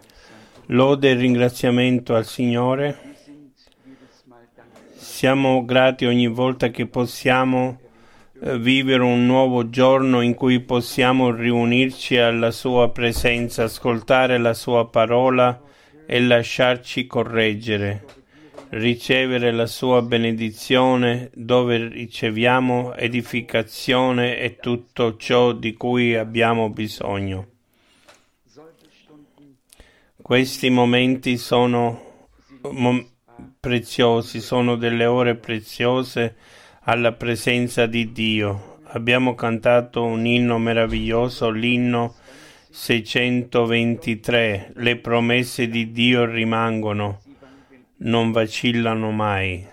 Lode e ringraziamento al Signore. Siamo grati ogni volta che possiamo vivere un nuovo giorno in cui possiamo riunirci alla Sua presenza, ascoltare la Sua parola e lasciarci correggere, ricevere la Sua benedizione dove riceviamo edificazione e tutto ciò di cui abbiamo bisogno. Questi momenti sono preziosi, sono delle ore preziose alla presenza di Dio. Abbiamo cantato un inno meraviglioso, l'inno 623. Le promesse di Dio rimangono, non vacillano mai.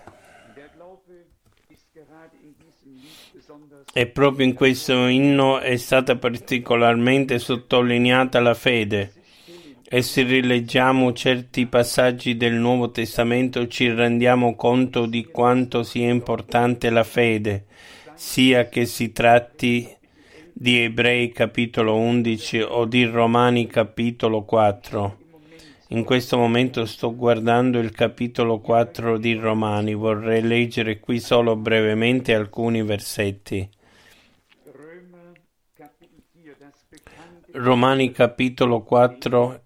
E proprio in questo inno è stata particolarmente sottolineata la fede. E se rileggiamo certi passaggi del Nuovo Testamento ci rendiamo conto di quanto sia importante la fede, sia che si tratti di Ebrei capitolo 11 o di Romani capitolo 4. In questo momento sto guardando il capitolo 4 di Romani, vorrei leggere qui solo brevemente alcuni versetti. Romani capitolo 4,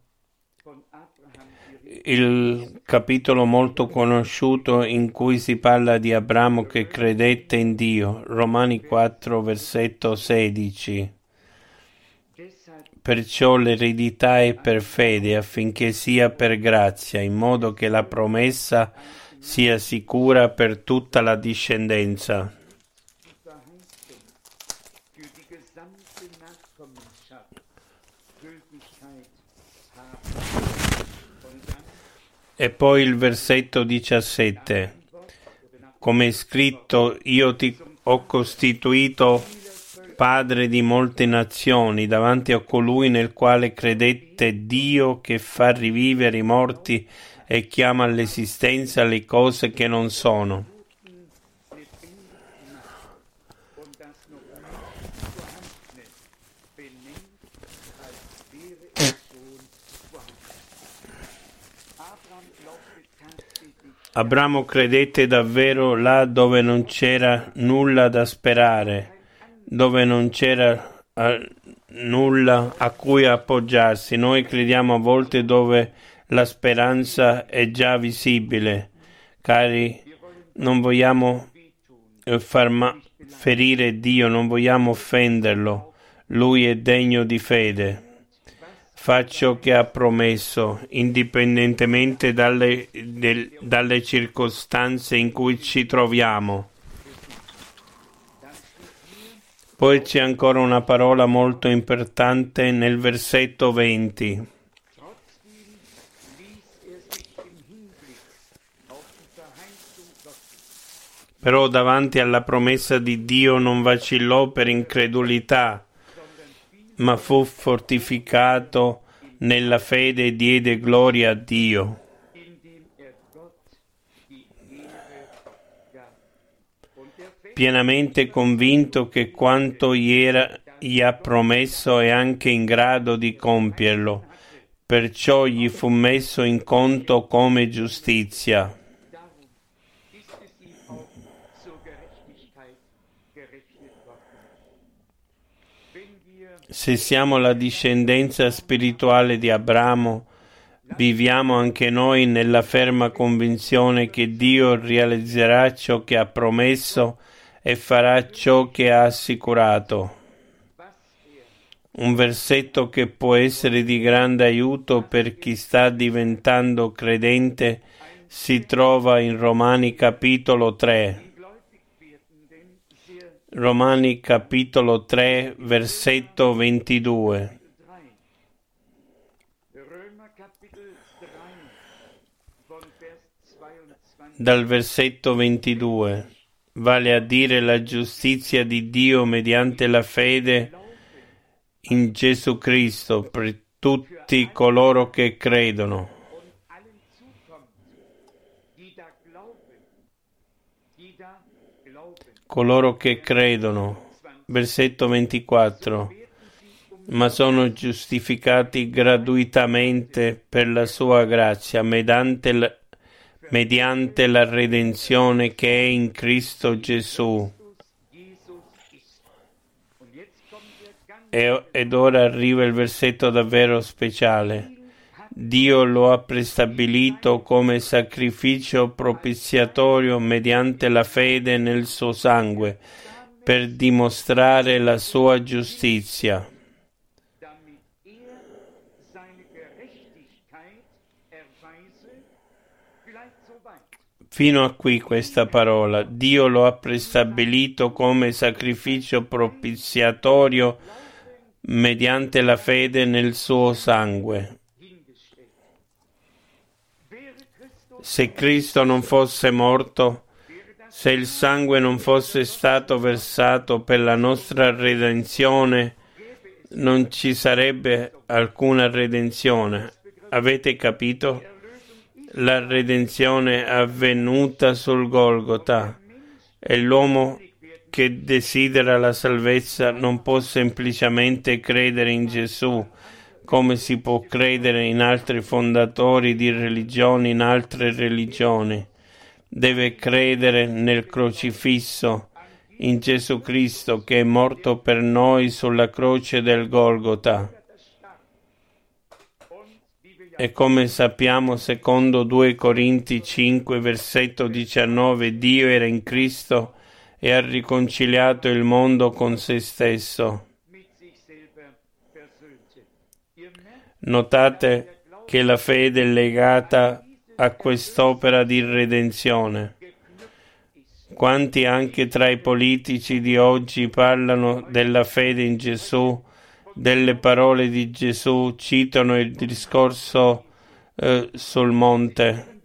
il capitolo molto conosciuto in cui si parla di Abramo che credette in Dio. Romani 4, versetto 16. Perciò l'eredità è per fede, affinché sia per grazia, in modo che la promessa sia sicura per tutta la discendenza. E poi il versetto 17. Come è scritto, io ti ho costituito padre di molte nazioni davanti a colui nel quale credette Dio, che fa rivivere i morti e chiama all'esistenza le cose che non sono. Abramo credette davvero là dove non c'era nulla da sperare, dove non c'era nulla a cui appoggiarsi. Noi crediamo a volte dove la speranza è già visibile. Cari, non vogliamo ferire Dio, non vogliamo offenderlo. Lui è degno di fede. Fa ciò che ha promesso, indipendentemente dalle circostanze in cui ci troviamo. Poi c'è ancora una parola molto importante nel versetto 20. Però davanti alla promessa di Dio non vacillò per incredulità, ma fu fortificato nella fede e diede gloria a Dio. Pienamente convinto che quanto gli ha promesso è anche in grado di compierlo, perciò gli fu messo in conto come giustizia. Se siamo la discendenza spirituale di Abramo, viviamo anche noi nella ferma convinzione che Dio realizzerà ciò che ha promesso e farà ciò che ha assicurato. Un versetto che può essere di grande aiuto per chi sta diventando credente si trova in Romani capitolo 3. Romani capitolo 3, versetto 22. Dal versetto 22, vale a dire la giustizia di Dio mediante la fede in Gesù Cristo per tutti coloro che credono. Coloro che credono. Versetto 24. ma sono giustificati gratuitamente per la sua grazia, mediante la redenzione che è in Cristo Gesù. Ed ora arriva il versetto davvero speciale. Dio lo ha prestabilito come sacrificio propiziatorio mediante la fede nel suo sangue, per dimostrare la sua giustizia. Fino a qui questa parola. Dio lo ha prestabilito come sacrificio propiziatorio mediante la fede nel suo sangue. Se Cristo non fosse morto, se il sangue non fosse stato versato per la nostra redenzione, non ci sarebbe alcuna redenzione. Avete capito? La redenzione è avvenuta sul Golgota e l'uomo che desidera la salvezza non può semplicemente credere in Gesù, come si può credere in altri fondatori di religioni, in altre religioni. Deve credere nel crocifisso, in Gesù Cristo che è morto per noi sulla croce del Golgota. E come sappiamo, secondo 2 Corinti 5, versetto 19, Dio era in Cristo e ha riconciliato il mondo con se stesso. Notate che la fede è legata a quest'opera di redenzione. Quanti anche tra i politici di oggi parlano della fede in Gesù, delle parole di Gesù, citano il discorso sul monte.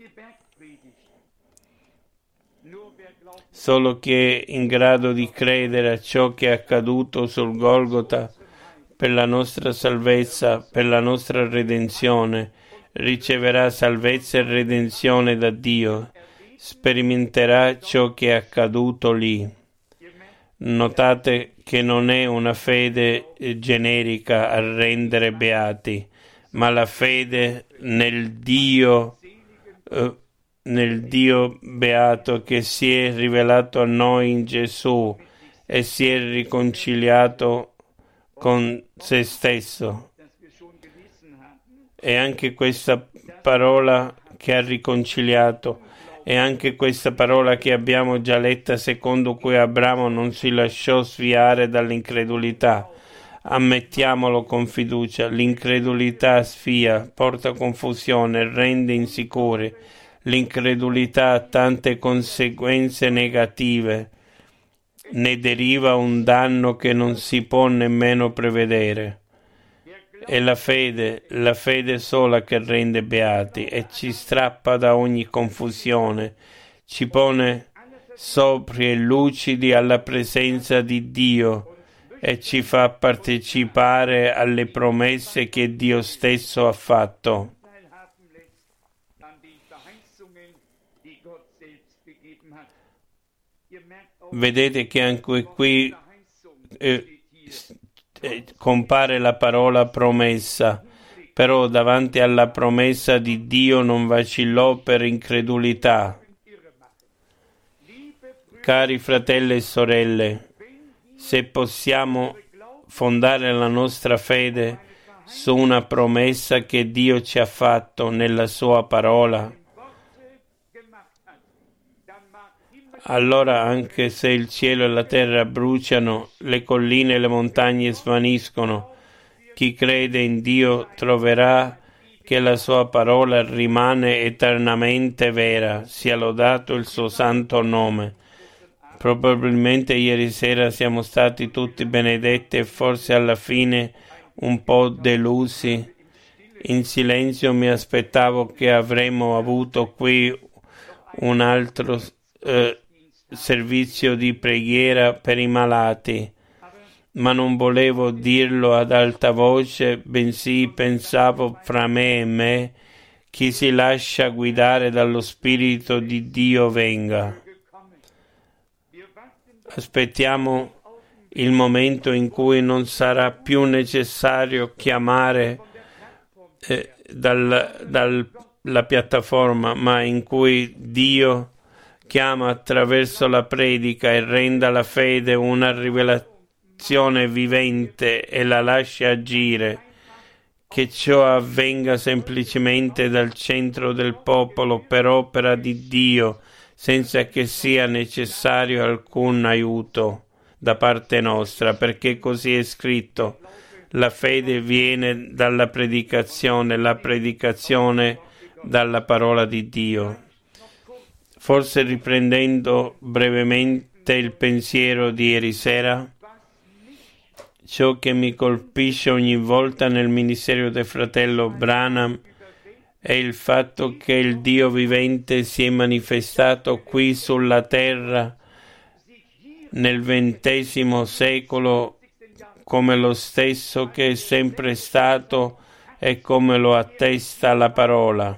Solo chi è in grado di credere a ciò che è accaduto sul Golgota per la nostra salvezza, per la nostra redenzione, riceverà salvezza e redenzione da Dio, sperimenterà ciò che è accaduto lì. Notate che non è una fede generica a rendere beati, ma la fede nel Dio beato che si è rivelato a noi in Gesù e si è riconciliato con se stesso. E anche questa parola che ha riconciliato, e anche questa parola che abbiamo già letta, secondo cui Abramo non si lasciò sviare dall'incredulità. Ammettiamolo con fiducia, l'incredulità sfia, porta confusione, rende insicuri. L'incredulità ha tante conseguenze negative. Ne deriva un danno che non si può nemmeno prevedere. È la fede sola che rende beati e ci strappa da ogni confusione, ci pone sobri e lucidi alla presenza di Dio e ci fa partecipare alle promesse che Dio stesso ha fatto. Vedete che anche qui compare la parola promessa, però davanti alla promessa di Dio non vacillò per incredulità. Cari fratelli e sorelle, se possiamo fondare la nostra fede su una promessa che Dio ci ha fatto nella sua parola, allora anche se il cielo e la terra bruciano, le colline e le montagne svaniscono, chi crede in Dio troverà che la sua parola rimane eternamente vera. Sia lodato il suo santo nome. Probabilmente ieri sera siamo stati tutti benedetti e forse alla fine un po' delusi. In silenzio mi aspettavo che avremmo avuto qui un altro servizio di preghiera per i malati, ma non volevo dirlo ad alta voce, bensì pensavo fra me e me: chi si lascia guidare dallo Spirito di Dio venga. Aspettiamo il momento in cui non sarà più necessario chiamare dalla piattaforma, ma in cui Dio chiama attraverso la predica e renda la fede una rivelazione vivente e la lascia agire, che ciò avvenga semplicemente dal centro del popolo per opera di Dio, senza che sia necessario alcun aiuto da parte nostra, perché così è scritto: la fede viene dalla predicazione, la predicazione dalla parola di Dio. Forse riprendendo brevemente il pensiero di ieri sera, ciò che mi colpisce ogni volta nel ministero del fratello Branham è il fatto che il Dio vivente si è manifestato qui sulla terra nel XX secolo come lo stesso che è sempre stato e come lo attesta la parola.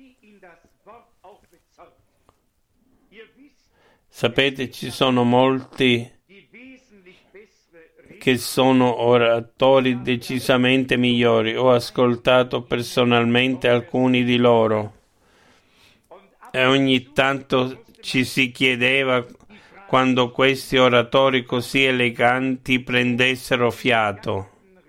Sapete, ci sono molti che sono oratori decisamente migliori. Ho ascoltato personalmente alcuni di loro e ogni tanto ci si chiedeva quando questi oratori così eleganti prendessero fiato.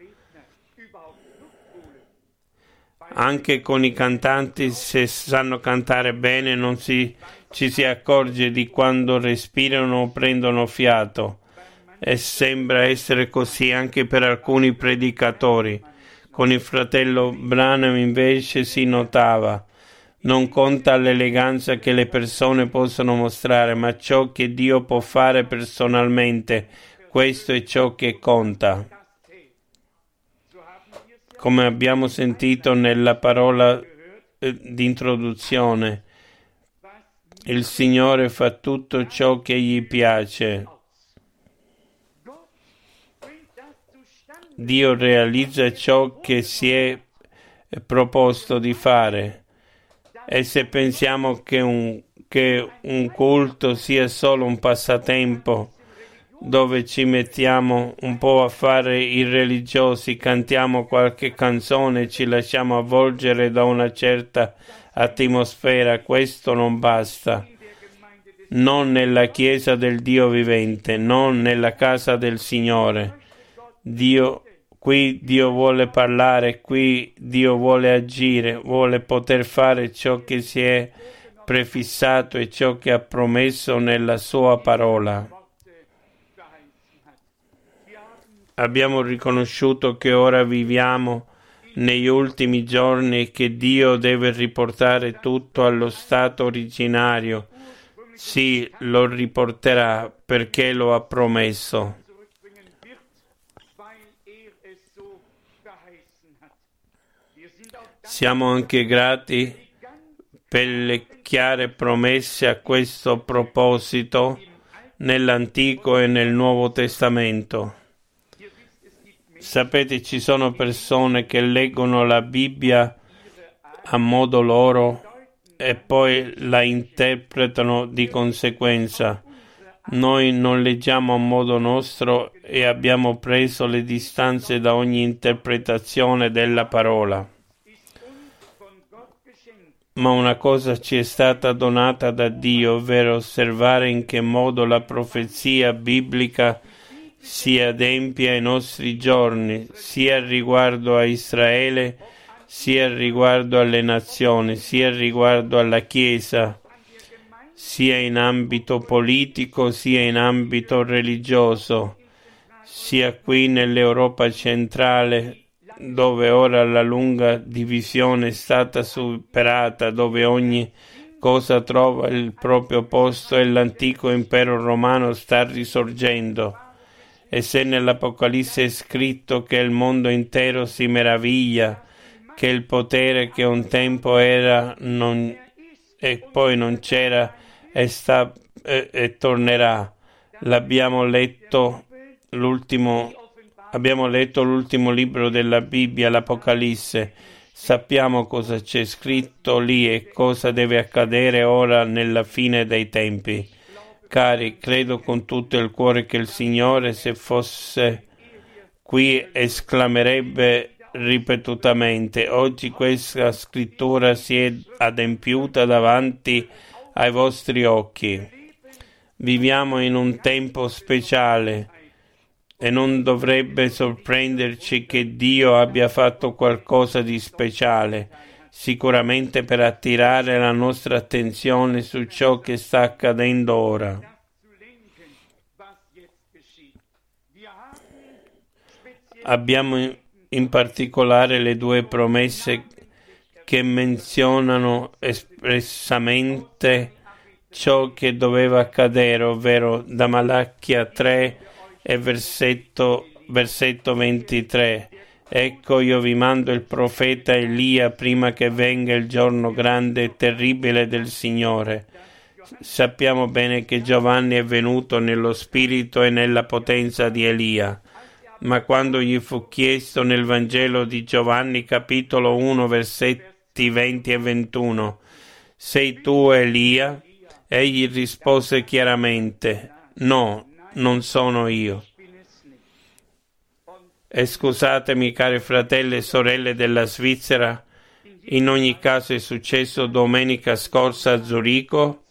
Anche con i cantanti, se sanno cantare bene, non ci si accorge di quando respirano o prendono fiato. E sembra essere così anche per alcuni predicatori. Con il fratello Branham invece si notava. Non conta l'eleganza che le persone possono mostrare, ma ciò che Dio può fare personalmente. Questo è ciò che conta. Come abbiamo sentito nella parola di introduzione, il Signore fa tutto ciò che gli piace. Dio realizza ciò che si è proposto di fare. E se pensiamo che un culto sia solo un passatempo dove ci mettiamo un po' a fare i religiosi, cantiamo qualche canzone, ci lasciamo avvolgere da una certa atmosfera, questo non basta. Non nella Chiesa del Dio vivente, non nella casa del Signore. Qui Dio vuole parlare, qui Dio vuole agire, vuole poter fare ciò che si è prefissato e ciò che ha promesso nella sua parola. Abbiamo riconosciuto che ora viviamo negli ultimi giorni e che Dio deve riportare tutto allo stato originario. Sì, lo riporterà perché lo ha promesso. Siamo anche grati per le chiare promesse a questo proposito nell'Antico e nel Nuovo Testamento. Sapete, ci sono persone che leggono la Bibbia a modo loro e poi la interpretano di conseguenza. Noi non leggiamo a modo nostro e abbiamo preso le distanze da ogni interpretazione della parola. Ma una cosa ci è stata donata da Dio, ovvero osservare in che modo la profezia biblica si adempie ai nostri giorni, sia riguardo a Israele, sia riguardo alle nazioni, sia riguardo alla Chiesa, sia in ambito politico, sia in ambito religioso, sia qui nell'Europa centrale, dove ora la lunga divisione è stata superata, dove ogni cosa trova il proprio posto e l'antico impero romano sta risorgendo. E se nell'Apocalisse è scritto che il mondo intero si meraviglia, che il potere che un tempo era e poi non c'era e tornerà. Abbiamo letto l'ultimo libro della Bibbia, l'Apocalisse. Sappiamo cosa c'è scritto lì e cosa deve accadere ora nella fine dei tempi. Cari, credo con tutto il cuore che il Signore, se fosse qui, esclamerebbe ripetutamente: oggi questa scrittura si è adempiuta davanti ai vostri occhi. Viviamo in un tempo speciale e non dovrebbe sorprenderci che Dio abbia fatto qualcosa di speciale, sicuramente per attirare la nostra attenzione su ciò che sta accadendo ora. Abbiamo in particolare le due promesse che menzionano espressamente ciò che doveva accadere, ovvero da Malachia 3 e versetto 23. Ecco, io vi mando il profeta Elia prima che venga il giorno grande e terribile del Signore. Sappiamo bene che Giovanni è venuto nello spirito e nella potenza di Elia. Ma quando gli fu chiesto nel Vangelo di Giovanni, capitolo 1, versetti 20 e 21, sei tu Elia? Egli rispose chiaramente: no, non sono io. E scusatemi, cari fratelli e sorelle della Svizzera, in ogni caso è successo domenica scorsa a Zurigo.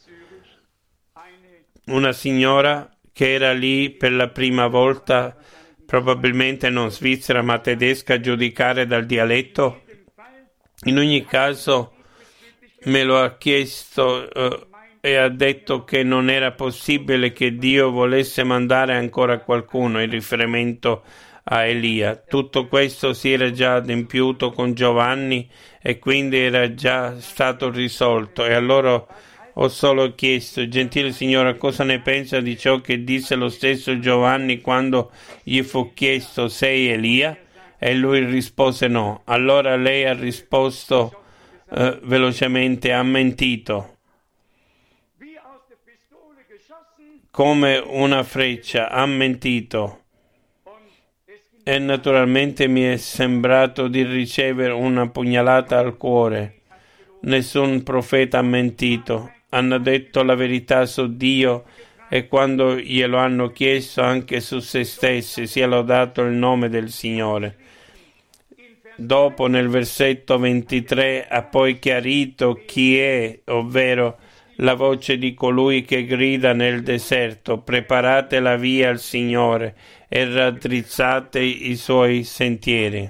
Una signora che era lì per la prima volta, probabilmente non svizzera ma tedesca, a giudicare dal dialetto. In ogni caso me lo ha chiesto e ha detto che non era possibile che Dio volesse mandare ancora qualcuno in riferimento a Elia. Tutto questo si era già adempiuto con Giovanni e quindi era già stato risolto. E allora ho solo chiesto: gentile signora, cosa ne pensa di ciò che disse lo stesso Giovanni quando gli fu chiesto: sei Elia? E lui rispose no. Allora lei ha risposto velocemente: ha mentito. Come una freccia, ha mentito. E naturalmente mi è sembrato di ricevere una pugnalata al cuore. Nessun profeta ha mentito. Hanno detto la verità su Dio e quando glielo hanno chiesto anche su se stessi, sia lodato il nome del Signore. Dopo, nel versetto 23, ha poi chiarito chi è, ovvero la voce di colui che grida nel deserto: preparate la via al Signore e raddrizzate i suoi sentieri.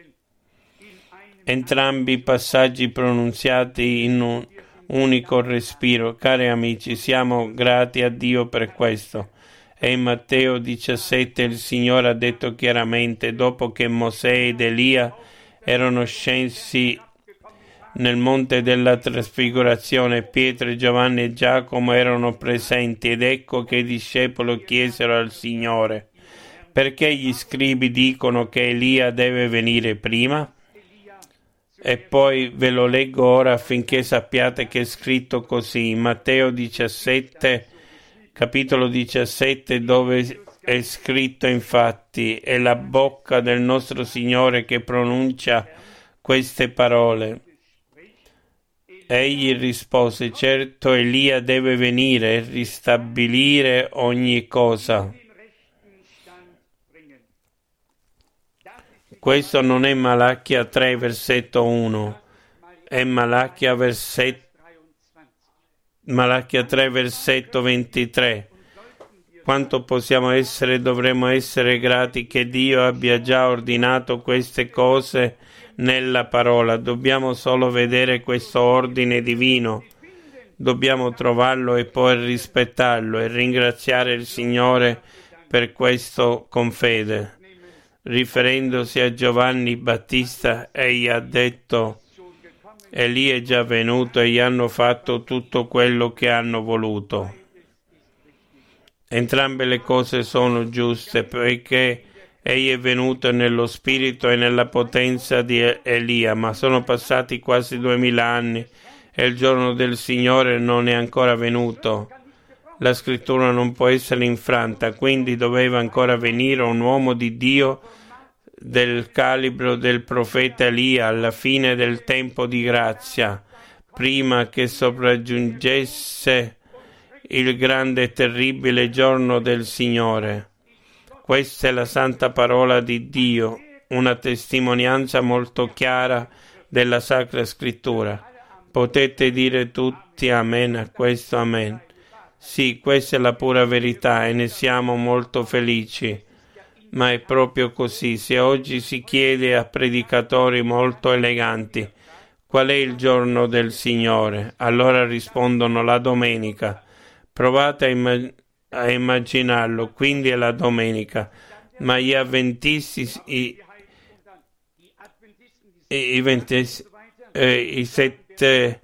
Entrambi i passaggi pronunziati in un unico respiro. Cari amici, siamo grati a Dio per questo. E in Matteo 17 il Signore ha detto chiaramente: dopo che Mosè ed Elia erano scesi nel monte della trasfigurazione, Pietro, Giovanni e Giacomo erano presenti, ed ecco che i discepoli chiesero al Signore: perché gli scribi dicono che Elia deve venire prima? E poi ve lo leggo ora affinché sappiate che è scritto così in Matteo 17, capitolo 17, dove è scritto infatti: è la bocca del nostro Signore che pronuncia queste parole. Egli rispose: certo, Elia deve venire e ristabilire ogni cosa. Questo non è Malachia 3, versetto 1, è Malachia 3, versetto 23. Quanto possiamo essere e dovremmo essere grati che Dio abbia già ordinato queste cose nella parola. Dobbiamo solo vedere questo ordine divino. Dobbiamo trovarlo e poi rispettarlo e ringraziare il Signore per questo con fede. Riferendosi a Giovanni Battista, egli ha detto: Elia è già venuto e gli hanno fatto tutto quello che hanno voluto. Entrambe le cose sono giuste, poiché egli è venuto nello spirito e nella potenza di Elia, ma sono passati quasi 2000 anni e il giorno del Signore non è ancora venuto. La scrittura non può essere infranta, quindi doveva ancora venire un uomo di Dio del calibro del profeta Elia alla fine del tempo di grazia, prima che sopraggiungesse il grande e terribile giorno del Signore. Questa è la santa parola di Dio, una testimonianza molto chiara della Sacra Scrittura. Potete dire tutti amen a questo, amen. Sì, questa è la pura verità e ne siamo molto felici. Ma è proprio così. Se oggi si chiede a predicatori molto eleganti qual è il giorno del Signore, allora rispondono la domenica. Provate a immaginarlo, quindi è la domenica. Ma gli avventisti, i sette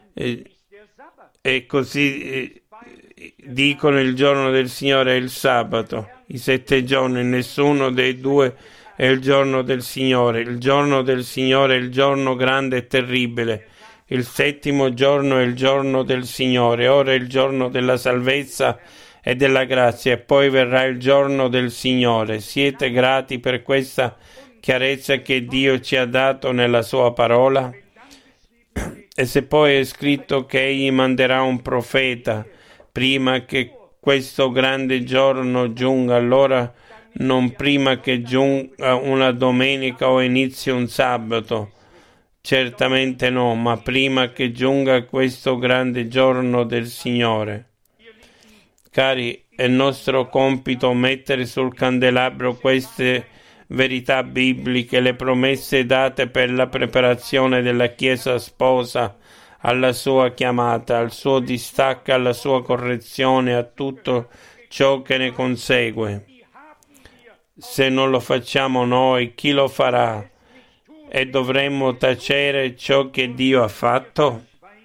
e così dicono il giorno del Signore è il sabato. I 7 giorni, nessuno dei due è il giorno del Signore. Il giorno del Signore è il giorno grande e terribile. Il 7° giorno è il giorno del Signore. Ora è il giorno della salvezza e della grazia, e poi verrà il giorno del Signore. Siete grati per questa chiarezza che Dio ci ha dato nella sua parola? E se poi è scritto che Egli manderà un profeta prima che questo grande giorno giunga, allora non prima che giunga una domenica o inizi un sabato. Certamente no, ma prima che giunga questo grande giorno del Signore. Cari, è nostro compito mettere sul candelabro queste verità bibliche, le promesse date per la preparazione della Chiesa sposa alla sua chiamata, al suo distacco, alla sua correzione, a tutto ciò che ne consegue. Se non lo facciamo noi, chi lo farà? E dovremmo tacere ciò che Dio ha fatto?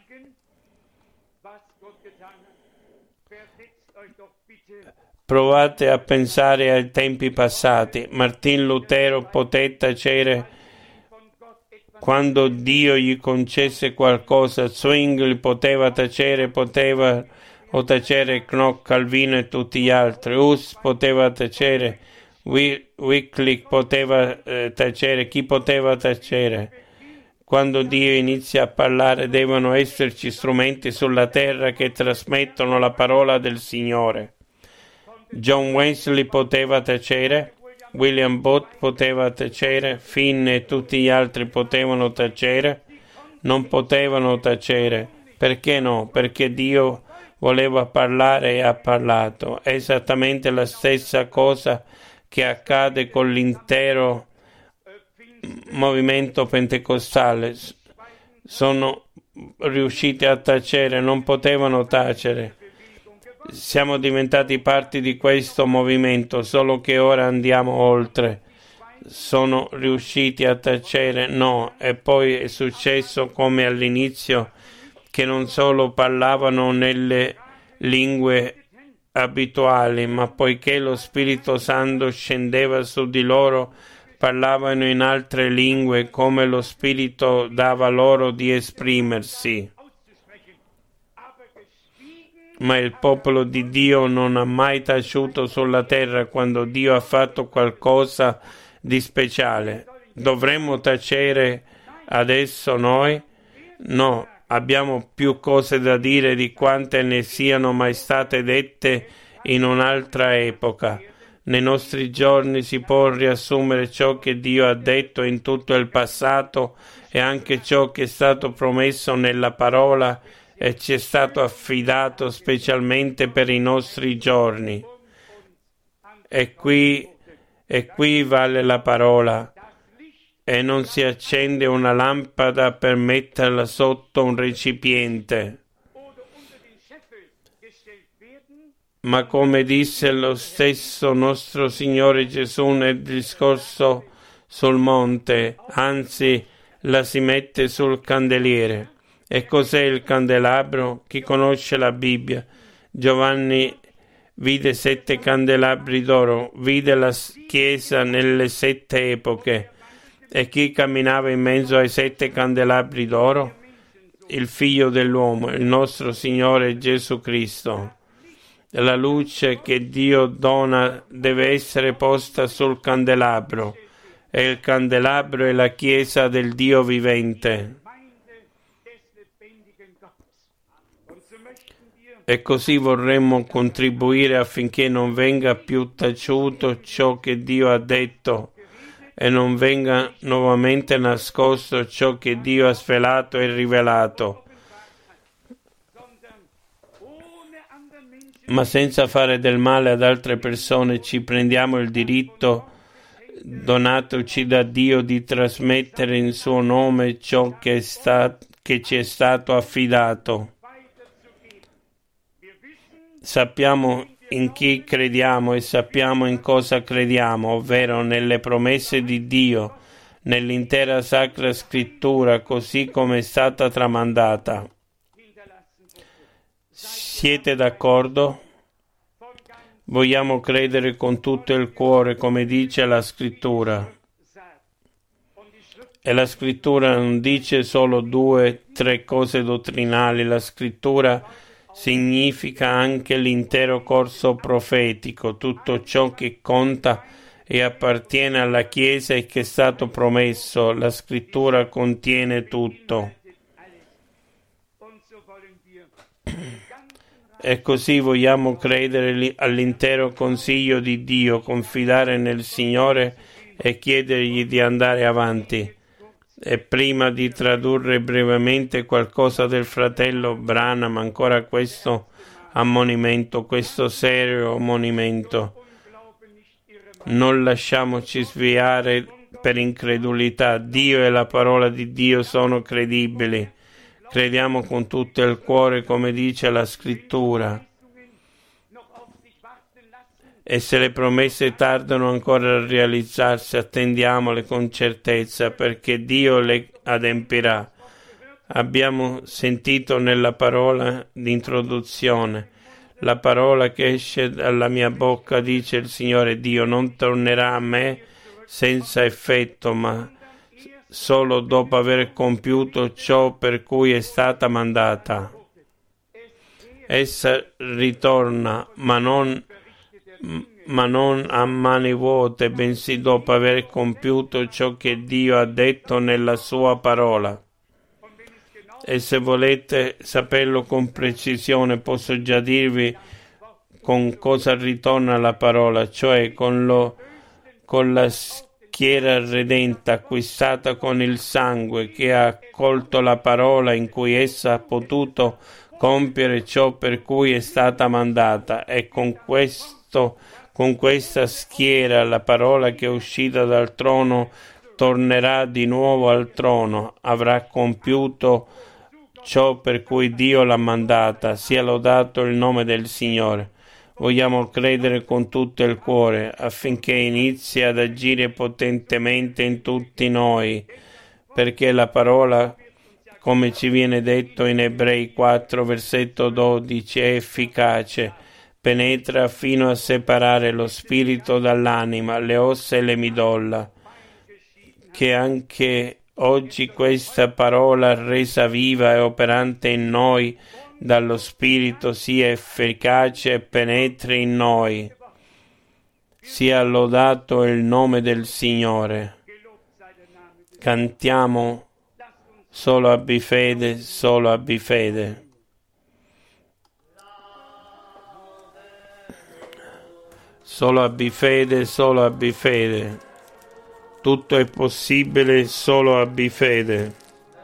Provate a pensare ai tempi passati. Martin Lutero poté tacere quando Dio gli concesse qualcosa. Zwingli poteva tacere Knock, Calvino e tutti gli altri. Hus poteva tacere, Wycliffe poteva tacere. Chi poteva tacere? Quando Dio inizia a parlare devono esserci strumenti sulla terra che trasmettono la parola del Signore. John Wesley poteva tacere, William Booth poteva tacere, Finn e tutti gli altri potevano tacere, non potevano tacere. Perché no? Perché Dio voleva parlare e ha parlato. È esattamente la stessa cosa che accade con l'intero movimento pentecostale. Sono riusciti a tacere, non potevano tacere. Siamo diventati parte di questo movimento, solo che ora andiamo oltre. Sono riusciti a tacere? No. E poi è successo come all'inizio, che non solo parlavano nelle lingue abituali, ma poiché lo Spirito Santo scendeva su di loro, parlavano in altre lingue come lo Spirito dava loro di esprimersi. Ma il popolo di Dio non ha mai taciuto sulla terra quando Dio ha fatto qualcosa di speciale. Dovremmo tacere adesso noi? No, abbiamo più cose da dire di quante ne siano mai state dette in un'altra epoca. Nei nostri giorni si può riassumere ciò che Dio ha detto in tutto il passato e anche ciò che è stato promesso nella parola e ci è stato affidato specialmente per i nostri giorni. E qui vale la parola. E non si accende una lampada per metterla sotto un recipiente. Ma come disse lo stesso nostro Signore Gesù nel discorso sul monte, anzi la si mette sul candeliere. E cos'è il candelabro? Chi conosce la Bibbia? Giovanni vide 7 candelabri d'oro, vide la Chiesa nelle 7 epoche. E chi camminava in mezzo ai 7 candelabri d'oro? Il Figlio dell'uomo, il nostro Signore Gesù Cristo. La luce che Dio dona deve essere posta sul candelabro, e il candelabro è la Chiesa del Dio vivente. E così vorremmo contribuire affinché non venga più taciuto ciò che Dio ha detto e non venga nuovamente nascosto ciò che Dio ha svelato e rivelato, ma senza fare del male ad altre persone ci prendiamo il diritto donatoci da Dio di trasmettere in suo nome ciò che ci è stato affidato. Sappiamo in chi crediamo e sappiamo in cosa crediamo, ovvero nelle promesse di Dio, nell'intera Sacra Scrittura, così come è stata tramandata. Siete d'accordo? Vogliamo credere con tutto il cuore, come dice la Scrittura. E la Scrittura non dice solo 2-3 cose dottrinali, la Scrittura significa anche l'intero corso profetico, tutto ciò che conta e appartiene alla Chiesa e che è stato promesso. La Scrittura contiene tutto. E così vogliamo credere all'intero consiglio di Dio, confidare nel Signore e chiedergli di andare avanti. E prima di tradurre brevemente qualcosa del fratello Branham, ancora questo ammonimento, questo serio ammonimento. Non lasciamoci sviare per incredulità. Dio e la parola di Dio sono credibili. Crediamo con tutto il cuore, come dice la Scrittura. E se le promesse tardano ancora a realizzarsi, attendiamole con certezza, perché Dio le adempirà. Abbiamo sentito nella parola di introduzione, la parola che esce dalla mia bocca, dice il Signore Dio, non tornerà a me senza effetto, ma solo dopo aver compiuto ciò per cui è stata mandata. Essa ritorna, ma non a mani vuote, bensì dopo aver compiuto ciò che Dio ha detto nella sua parola. E se volete saperlo con precisione, posso già dirvi con cosa ritorna la parola, cioè con la schiera redenta acquistata con il sangue, che ha accolto la parola in cui essa ha potuto compiere ciò per cui è stata mandata, e con questa schiera la parola che è uscita dal trono tornerà di nuovo al trono, avrà compiuto ciò per cui Dio l'ha mandata. Sia lodato il nome del Signore. Vogliamo credere con tutto il cuore affinché inizi ad agire potentemente in tutti noi, perché la parola, come ci viene detto in Ebrei 4, versetto 12, è efficace, penetra fino a separare lo spirito dall'anima, le ossa e le midolla. Che anche oggi questa parola resa viva e operante in noi dallo Spirito sia efficace e penetri in noi. Sia lodato il nome del Signore. Cantiamo solo abbi fede, solo abbi fede. Solo abbi fede, solo abbi fede. Tutto è possibile, solo abbi fede.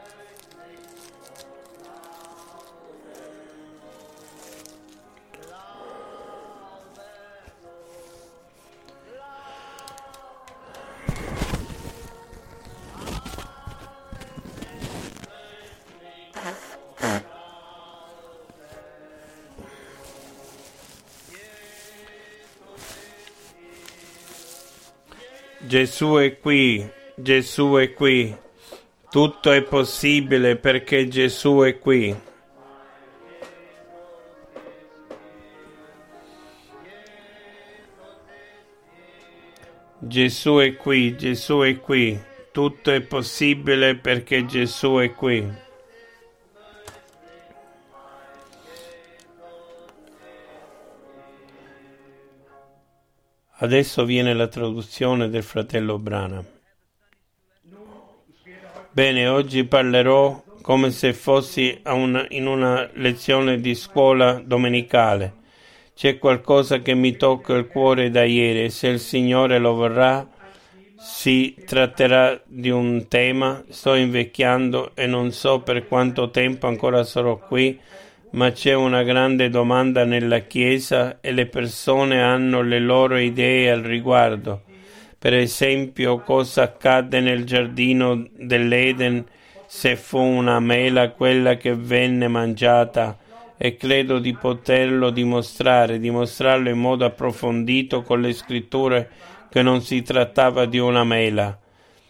Gesù è qui, Gesù è qui. Tutto è possibile perché Gesù è qui. Gesù è qui, Gesù è qui. Tutto è possibile perché Gesù è qui. Adesso viene la traduzione del fratello Branham. Bene, oggi parlerò come se fossi in una lezione di scuola domenicale. C'è qualcosa che mi tocca il cuore da ieri e se il Signore lo vorrà si tratterà di un tema. Sto invecchiando e non so per quanto tempo ancora sarò qui, ma c'è una grande domanda nella Chiesa e le persone hanno le loro idee al riguardo. Per esempio, cosa accadde nel giardino dell'Eden, se fu una mela quella che venne mangiata, e credo di poterlo dimostrarlo in modo approfondito con le scritture che non si trattava di una mela.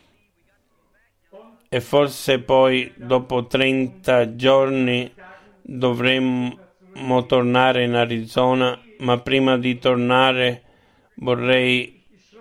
E forse poi, dopo 30 giorni, dovremmo tornare in Arizona, ma prima di tornare vorrei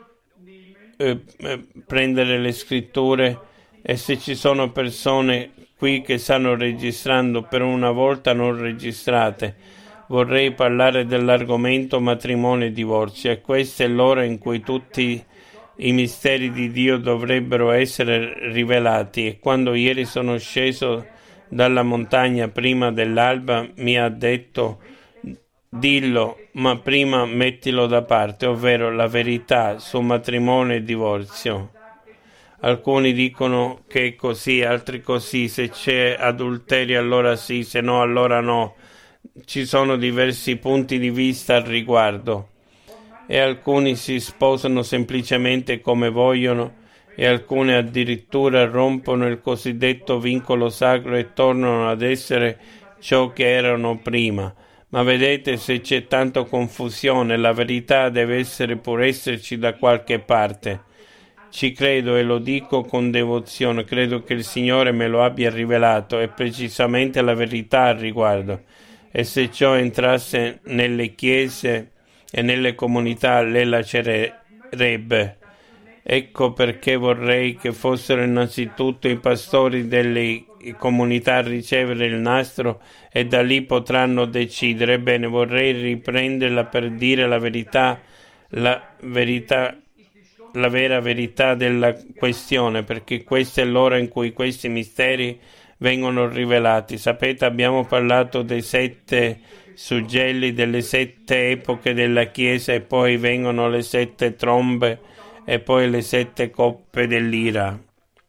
prendere le scritture e se ci sono persone qui che stanno registrando per una volta non registrate, vorrei parlare dell'argomento matrimonio e divorzio e questa è l'ora in cui tutti i misteri di Dio dovrebbero essere rivelati e quando ieri sono sceso dalla montagna prima dell'alba mi ha detto dillo, ma prima mettilo da parte, ovvero la verità su matrimonio e divorzio. Alcuni dicono che è così, altri così, se c'è adulterio allora sì, se no allora no. Ci sono diversi punti di vista al riguardo e alcuni si sposano semplicemente come vogliono e alcuni addirittura rompono il cosiddetto vincolo sacro e tornano ad essere ciò che erano prima. Ma vedete, se c'è tanta confusione, la verità deve essere pur esserci da qualche parte. Ci credo e lo dico con devozione, credo che il Signore me lo abbia rivelato e precisamente la verità al riguardo. E se ciò entrasse nelle chiese e nelle comunità le lacererebbe. Ecco perché vorrei che fossero innanzitutto i pastori delle comunità a ricevere il nastro e da lì potranno decidere. Ebbene, vorrei riprenderla per dire la vera verità della questione, perché questa è l'ora in cui questi misteri vengono rivelati. Sapete, abbiamo parlato dei 7 suggelli, delle 7 epoche della Chiesa e poi vengono le 7 trombe e poi le 7 coppe dell'ira.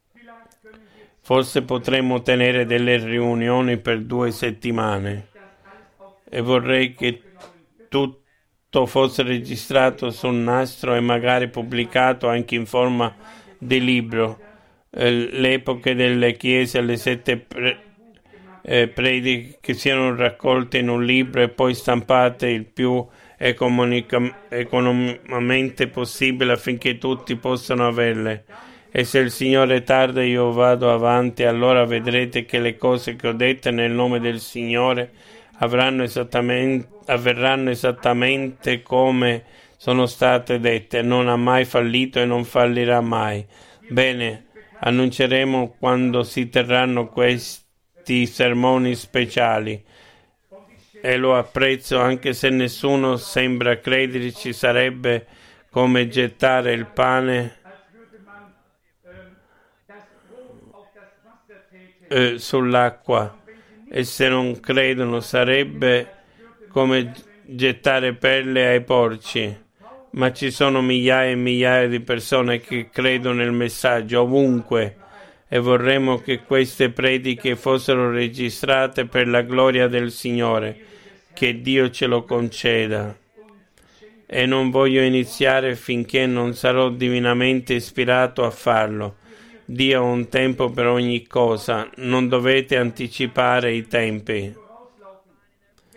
Forse potremmo tenere delle riunioni per 2 settimane e vorrei che tutto fosse registrato sul nastro e magari pubblicato anche in forma di libro. Le epoche delle chiese, le 7 prediche che siano raccolte in un libro e poi stampate il più economicamente possibile affinché tutti possano averle. E se il Signore tarda io vado avanti, allora vedrete che le cose che ho dette nel nome del Signore avverranno esattamente come sono state dette. Non ha mai fallito e non fallirà mai. Bene, annunceremo quando si terranno questi sermoni speciali e lo apprezzo anche se nessuno sembra crederci. Sarebbe come gettare il pane sull'acqua e se non credono sarebbe come gettare perle ai porci. Ma ci sono migliaia e migliaia di persone che credono nel messaggio ovunque e vorremmo che queste prediche fossero registrate per la gloria del Signore. Che Dio ce lo conceda. E non voglio iniziare finché non sarò divinamente ispirato a farlo. Dio ha un tempo per ogni cosa, non dovete anticipare i tempi.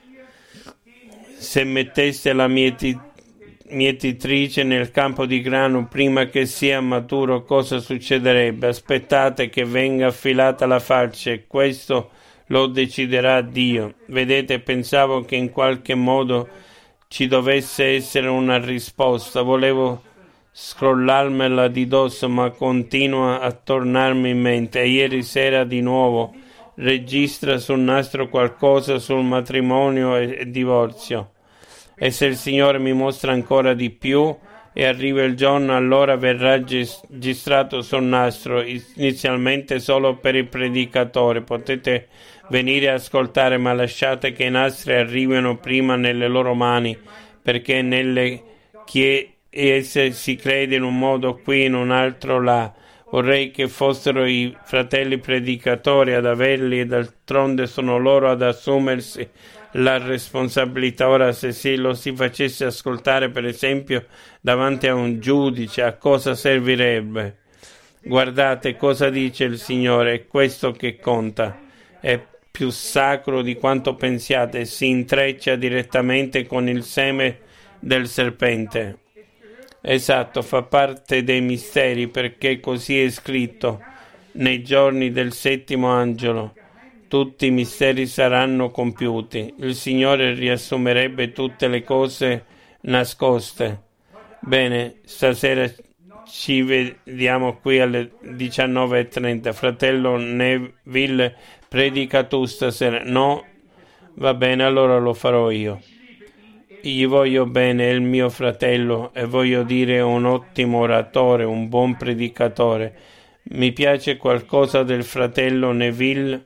Se metteste la mietitrice nel campo di grano prima che sia maturo, cosa succederebbe? Aspettate che venga affilata la falce e questo lo deciderà Dio. Vedete, pensavo che in qualche modo ci dovesse essere una risposta. Volevo scrollarmela di dosso, ma continua a tornarmi in mente. E ieri sera di nuovo registra sul nastro qualcosa sul matrimonio e divorzio. E se il Signore mi mostra ancora di più e arriva il giorno, allora verrà registrato sul nastro, inizialmente solo per il predicatore. Potete venire a ascoltare, ma lasciate che i nastri arrivino prima nelle loro mani, perché nelle chiese si crede in un modo qui, in un altro là. Vorrei che fossero i fratelli predicatori ad averli, e d'altronde sono loro ad assumersi la responsabilità. Ora, se lo si facesse ascoltare, per esempio, davanti a un giudice, a cosa servirebbe? Guardate cosa dice il Signore, è questo che conta. È più sacro di quanto pensiate, si intreccia direttamente con il seme del serpente. Esatto, fa parte dei misteri, perché così è scritto nei giorni del settimo angelo. Tutti i misteri saranno compiuti. Il Signore riassumerebbe tutte le cose nascoste. Bene, stasera ci vediamo qui alle 19:30. Fratello Neville, predica tu stasera. No? Va bene, allora lo farò io. Gli voglio bene, è il mio fratello, e voglio dire un ottimo oratore, un buon predicatore. Mi piace qualcosa del fratello Neville,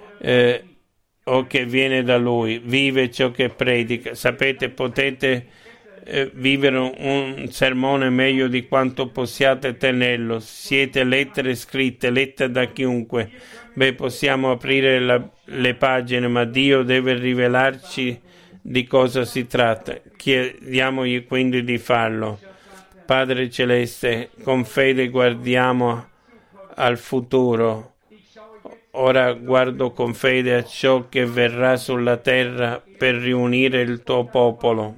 o che viene da lui, vive ciò che predica. Sapete, potete vivere un sermone meglio di quanto possiate tenerlo. Siete lettere scritte, lette da chiunque. Possiamo aprire le pagine, ma Dio deve rivelarci di cosa si tratta. Chiediamogli quindi di farlo. Padre Celeste, con fede guardiamo al futuro. Ora guardo con fede a ciò che verrà sulla terra per riunire il tuo popolo.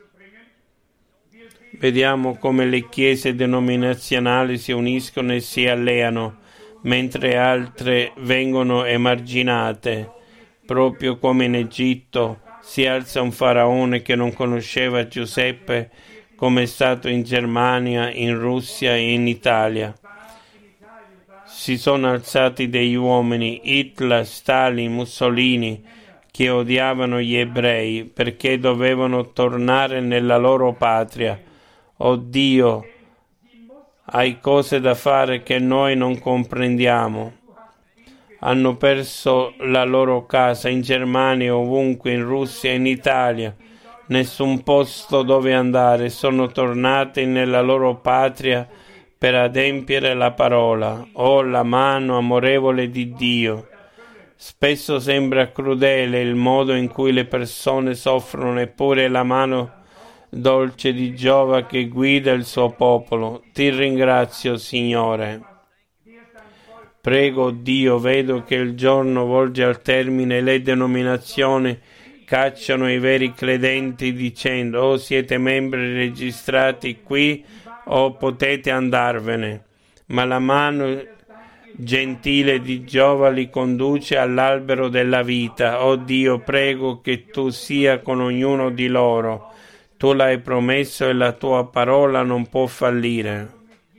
Vediamo come le chiese denominazionali si uniscono e si alleano, mentre altre vengono emarginate. Proprio come in Egitto si alza un faraone che non conosceva Giuseppe, come è stato in Germania, in Russia e in Italia. Si sono alzati degli uomini, Hitler, Stalin, Mussolini, che odiavano gli ebrei perché dovevano tornare nella loro patria. Oh Dio, hai cose da fare che noi non comprendiamo. Hanno perso la loro casa in Germania, ovunque, in Russia, in Italia. Nessun posto dove andare. Sono tornati nella loro patria per adempiere la parola. Oh, la mano amorevole di Dio. Spesso sembra crudele il modo in cui le persone soffrono, eppure la mano dolce di Giova che guida il suo popolo. Ti ringrazio, Signore. Prego Dio, vedo che il giorno volge al termine e le denominazioni cacciano i veri credenti dicendo: o siete membri registrati qui o potete andarvene. Ma la mano gentile di Giova li conduce all'albero della vita. Oh Dio, prego che tu sia con ognuno di loro. Tu l'hai promesso e la tua parola non può fallire.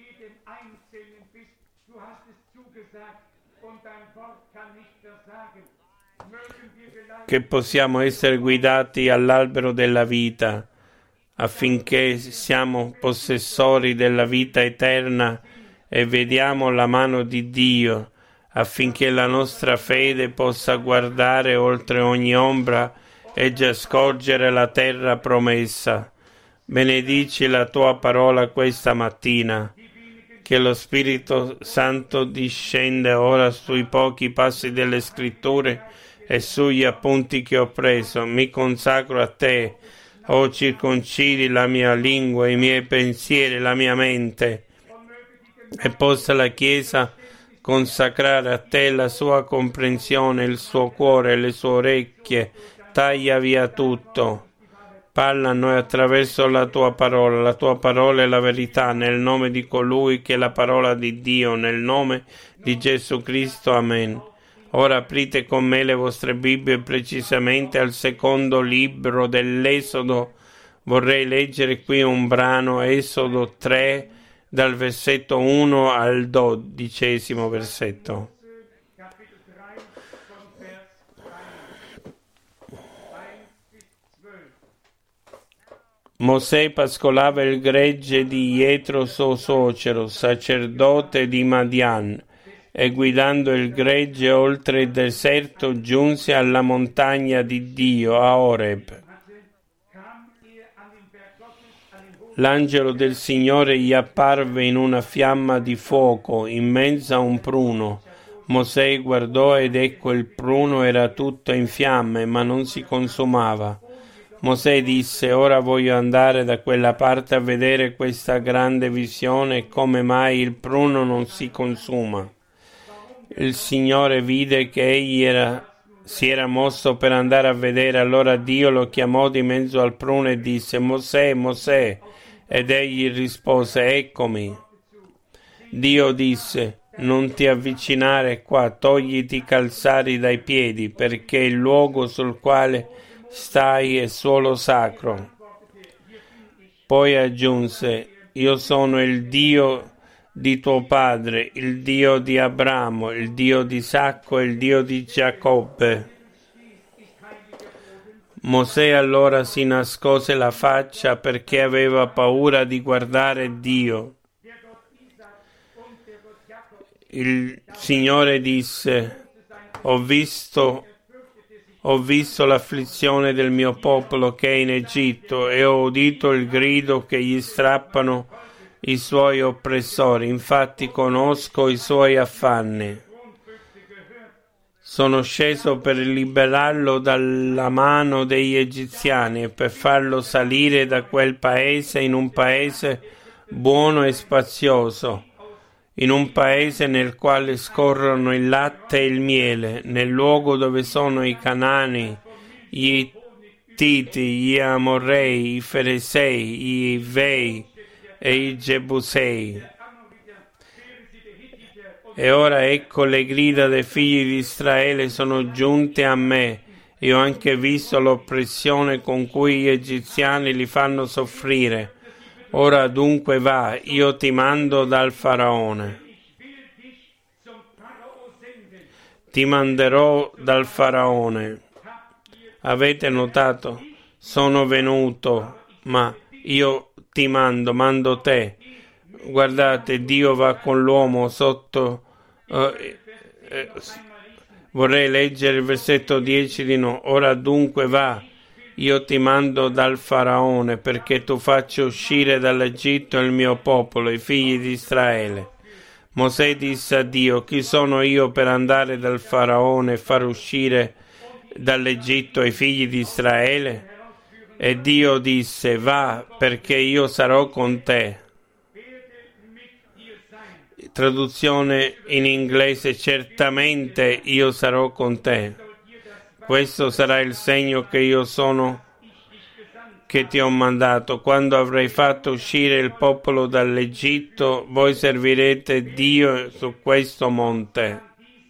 Che possiamo essere guidati all'albero della vita, affinché siamo possessori della vita eterna e vediamo la mano di Dio, affinché la nostra fede possa guardare oltre ogni ombra e già scorgere la terra promessa. Benedici la tua parola questa mattina, che lo Spirito Santo discenda ora sui pochi passi delle Scritture e sugli appunti che ho preso. Mi consacro a te, o circoncidi la mia lingua, i miei pensieri, la mia mente, e possa la Chiesa consacrare a te la sua comprensione, il suo cuore, le sue orecchie. Taglia via tutto. Parla a noi attraverso la tua parola è la verità, nel nome di colui che è la parola di Dio, nel nome di Gesù Cristo. Amen. Ora aprite con me le vostre Bibbie precisamente al secondo libro dell'Esodo. Vorrei leggere qui un brano, Esodo 3, dal versetto 1 al 12 versetto. Mosè pascolava il gregge di Jetro suo suocero, sacerdote di Madian, e guidando il gregge oltre il deserto giunse alla montagna di Dio, a Oreb. L'angelo del Signore gli apparve in una fiamma di fuoco in mezzo a un pruno. Mosè guardò ed ecco il pruno era tutto in fiamme, ma non si consumava. Mosè disse: ora voglio andare da quella parte a vedere questa grande visione e come mai il pruno non si consuma. Il Signore vide che egli si era mosso per andare a vedere, allora Dio lo chiamò di mezzo al pruno e disse: Mosè, Mosè. Ed egli rispose: eccomi. Dio disse: non ti avvicinare qua, togliti i calzari dai piedi, perché il luogo sul quale stai è suolo sacro. Poi aggiunse: io sono il Dio di tuo padre, il Dio di Abramo, il Dio di Isacco e il Dio di Giacobbe. Mosè allora si nascose la faccia perché aveva paura di guardare Dio. Il Signore disse: ho visto l'afflizione del mio popolo che è in Egitto e ho udito il grido che gli strappano i suoi oppressori, infatti conosco i suoi affanni. Sono sceso per liberarlo dalla mano degli egiziani e per farlo salire da quel paese in un paese buono e spazioso, in un paese nel quale scorrono il latte e il miele, nel luogo dove sono i Canani, gli Ittiti, gli Amorrei, i Feresei, gli Ivei e i Gebusei. E ora ecco le grida dei figli di Israele sono giunte a me. Io ho anche visto l'oppressione con cui gli egiziani li fanno soffrire. Ora dunque va, io ti mando dal Faraone. Ti manderò dal Faraone. Avete notato? Sono venuto, ma io ti mando te. Guardate, Dio va con l'uomo sotto. Vorrei leggere il versetto 10 di no. Ora dunque va, io ti mando dal Faraone perché tu faccia uscire dall'Egitto il mio popolo, i figli di Israele. Mosè disse a Dio: chi sono io per andare dal Faraone e far uscire dall'Egitto i figli di Israele? E Dio disse: va, perché io sarò con te. Traduzione in inglese: certamente io sarò con te. Questo sarà il segno che io sono che ti ho mandato. Quando avrai fatto uscire il popolo dall'Egitto, voi servirete Dio su questo monte.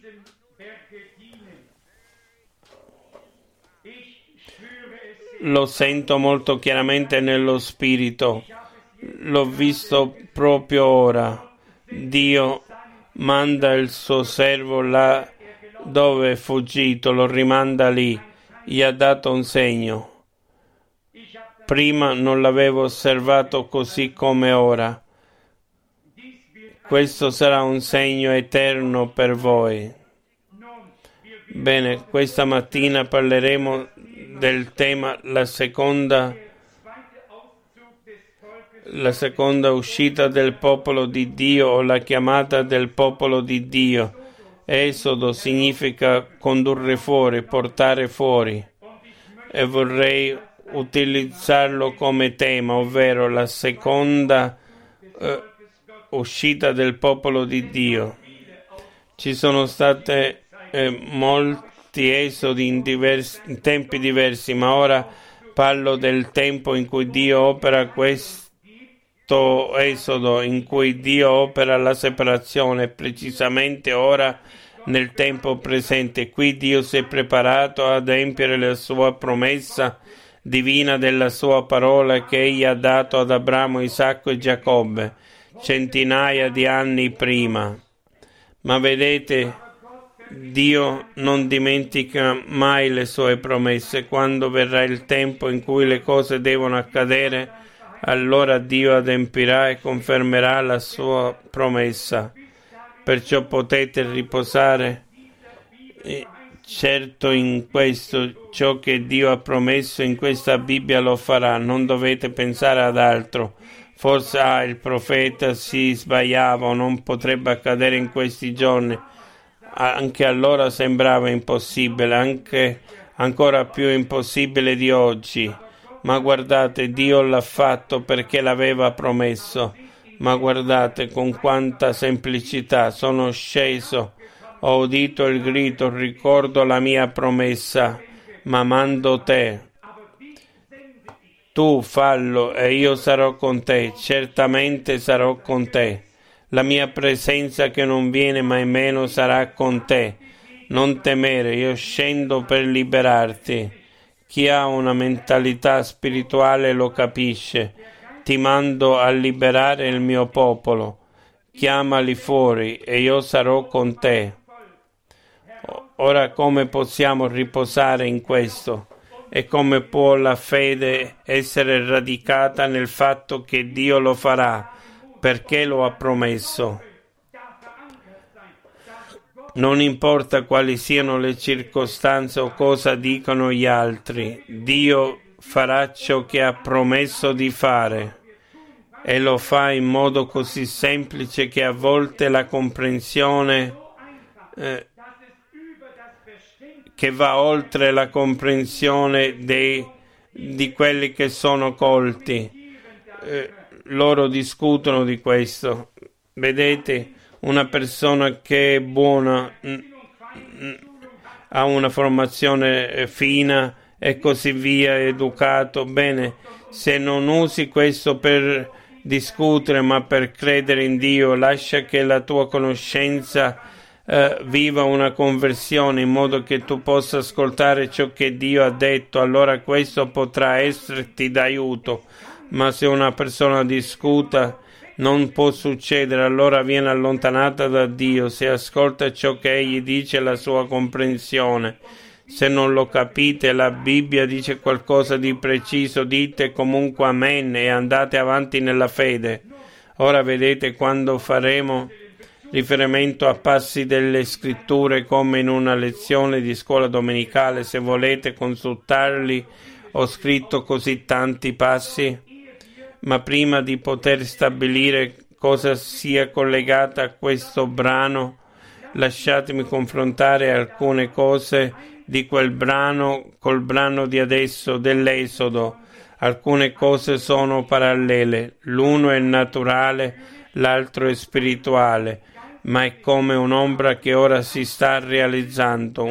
Lo sento molto chiaramente nello spirito. L'ho visto proprio ora. Dio manda il suo servo là dove è fuggito, lo rimanda lì, gli ha dato un segno. Prima non l'avevo osservato così come ora. Questo sarà un segno eterno per voi. Bene, questa mattina parleremo del tema la seconda uscita del popolo di Dio o la chiamata del popolo di Dio. Esodo significa condurre fuori, portare fuori, e vorrei utilizzarlo come tema, ovvero la seconda uscita del popolo di Dio. Ci sono state molti esodi in tempi diversi, ma ora parlo del tempo in cui Dio opera questo esodo, in cui Dio opera la separazione, precisamente ora nel tempo presente. Qui Dio si è preparato ad adempiere la sua promessa divina della sua parola che egli ha dato ad Abramo, Isacco e Giacobbe centinaia di anni prima. Ma vedete, Dio non dimentica mai le sue promesse. Quando verrà il tempo in cui le cose devono accadere, allora Dio adempirà e confermerà la sua promessa. Perciò potete riposare certo in questo. Ciò che Dio ha promesso in questa Bibbia lo farà. Non dovete pensare ad altro. Forse il profeta si sbagliava o non potrebbe accadere in questi giorni. Anche allora sembrava impossibile, anche ancora più impossibile di oggi. Ma guardate, Dio l'ha fatto perché l'aveva promesso. Ma guardate con quanta semplicità sono sceso, ho udito il grido, ricordo la mia promessa, ma mando te. Tu fallo e io sarò con te, certamente sarò con te. La mia presenza che non viene mai meno sarà con te. Non temere, io scendo per liberarti. Chi ha una mentalità spirituale lo capisce. Ti mando a liberare il mio popolo. Chiamali fuori e io sarò con te. Ora come possiamo riposare in questo? E come può la fede essere radicata nel fatto che Dio lo farà, perché lo ha promesso? Non importa quali siano le circostanze o cosa dicono gli altri, Dio farà ciò che ha promesso di fare e lo fa in modo così semplice che a volte la comprensione che va oltre la comprensione di quelli che sono colti. Loro discutono di questo. Vedete, una persona che è buona ha una formazione fina e così via, educato. Bene, se non usi questo per discutere ma per credere in Dio, lascia che la tua conoscenza viva una conversione in modo che tu possa ascoltare ciò che Dio ha detto, allora questo potrà esserti d'aiuto. Ma se una persona discuta non può succedere, allora viene allontanata da Dio. Se ascolta ciò che Egli dice, la sua comprensione. Se non lo capite, la Bibbia dice qualcosa di preciso, dite comunque amen e andate avanti nella fede. Ora vedete, quando faremo riferimento a passi delle scritture come in una lezione di scuola domenicale, se volete consultarli, ho scritto così tanti passi, ma prima di poter stabilire cosa sia collegata a questo brano, lasciatemi confrontare alcune cose di quel brano col brano di adesso, dell'Esodo. Alcune cose sono parallele, l'uno è naturale, l'altro è spirituale, ma è come un'ombra che ora si sta realizzando.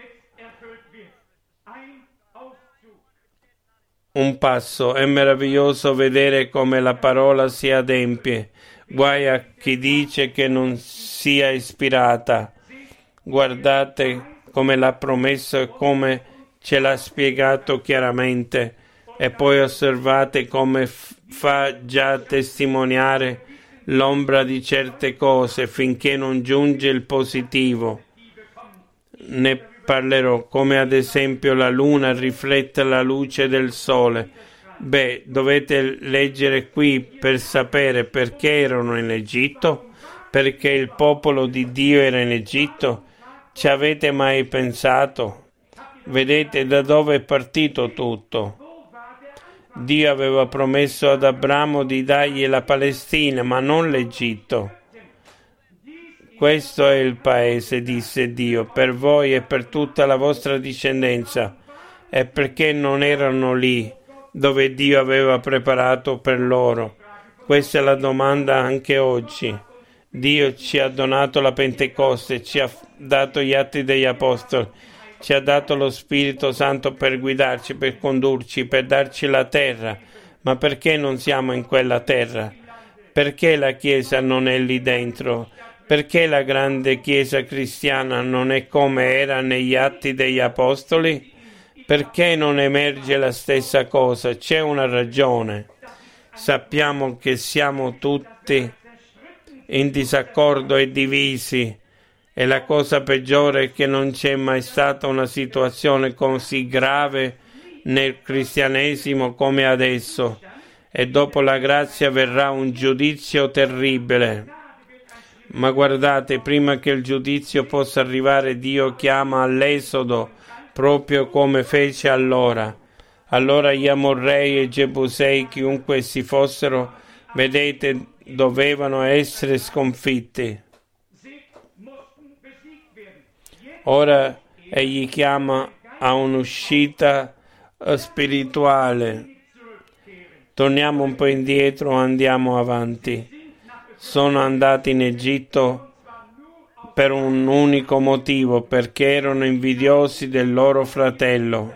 Un passo, è meraviglioso vedere come la parola si adempie. Guai a chi dice che non sia ispirata. Guardate come l'ha promesso e come ce l'ha spiegato chiaramente. E poi osservate come fa già testimoniare l'ombra di certe cose finché non giunge il positivo. Ne parlerò, come ad esempio la luna riflette la luce del sole. Beh, dovete leggere qui per sapere perché erano in Egitto, perché il popolo di Dio era in Egitto. Ci avete mai pensato? Vedete da dove è partito tutto. Dio aveva promesso ad Abramo di dargli la Palestina, ma non l'Egitto. Questo è il paese, disse Dio, per voi e per tutta la vostra discendenza. E perché non erano lì, dove Dio aveva preparato per loro? Questa è la domanda anche oggi. Dio ci ha donato la Pentecoste, ci ha dato gli Atti degli Apostoli, ci ha dato lo Spirito Santo per guidarci, per condurci, per darci la terra. Ma perché non siamo in quella terra? Perché la Chiesa non è lì dentro? Perché la grande Chiesa cristiana non è come era negli Atti degli Apostoli? Perché non emerge la stessa cosa? C'è una ragione. Sappiamo che siamo tutti in disaccordo e divisi E la cosa peggiore è che non c'è mai stata una situazione così grave nel cristianesimo come adesso. E dopo la grazia verrà un giudizio terribile. Ma guardate, prima che il giudizio possa arrivare, Dio chiama all'esodo, proprio come fece allora. Allora gli Amorrei e Gebusei, chiunque essi fossero, vedete, dovevano essere sconfitti. Ora egli chiama a un'uscita spirituale. Torniamo un po' indietro, andiamo avanti. Sono andati in Egitto per un unico motivo, perché erano invidiosi del loro fratello.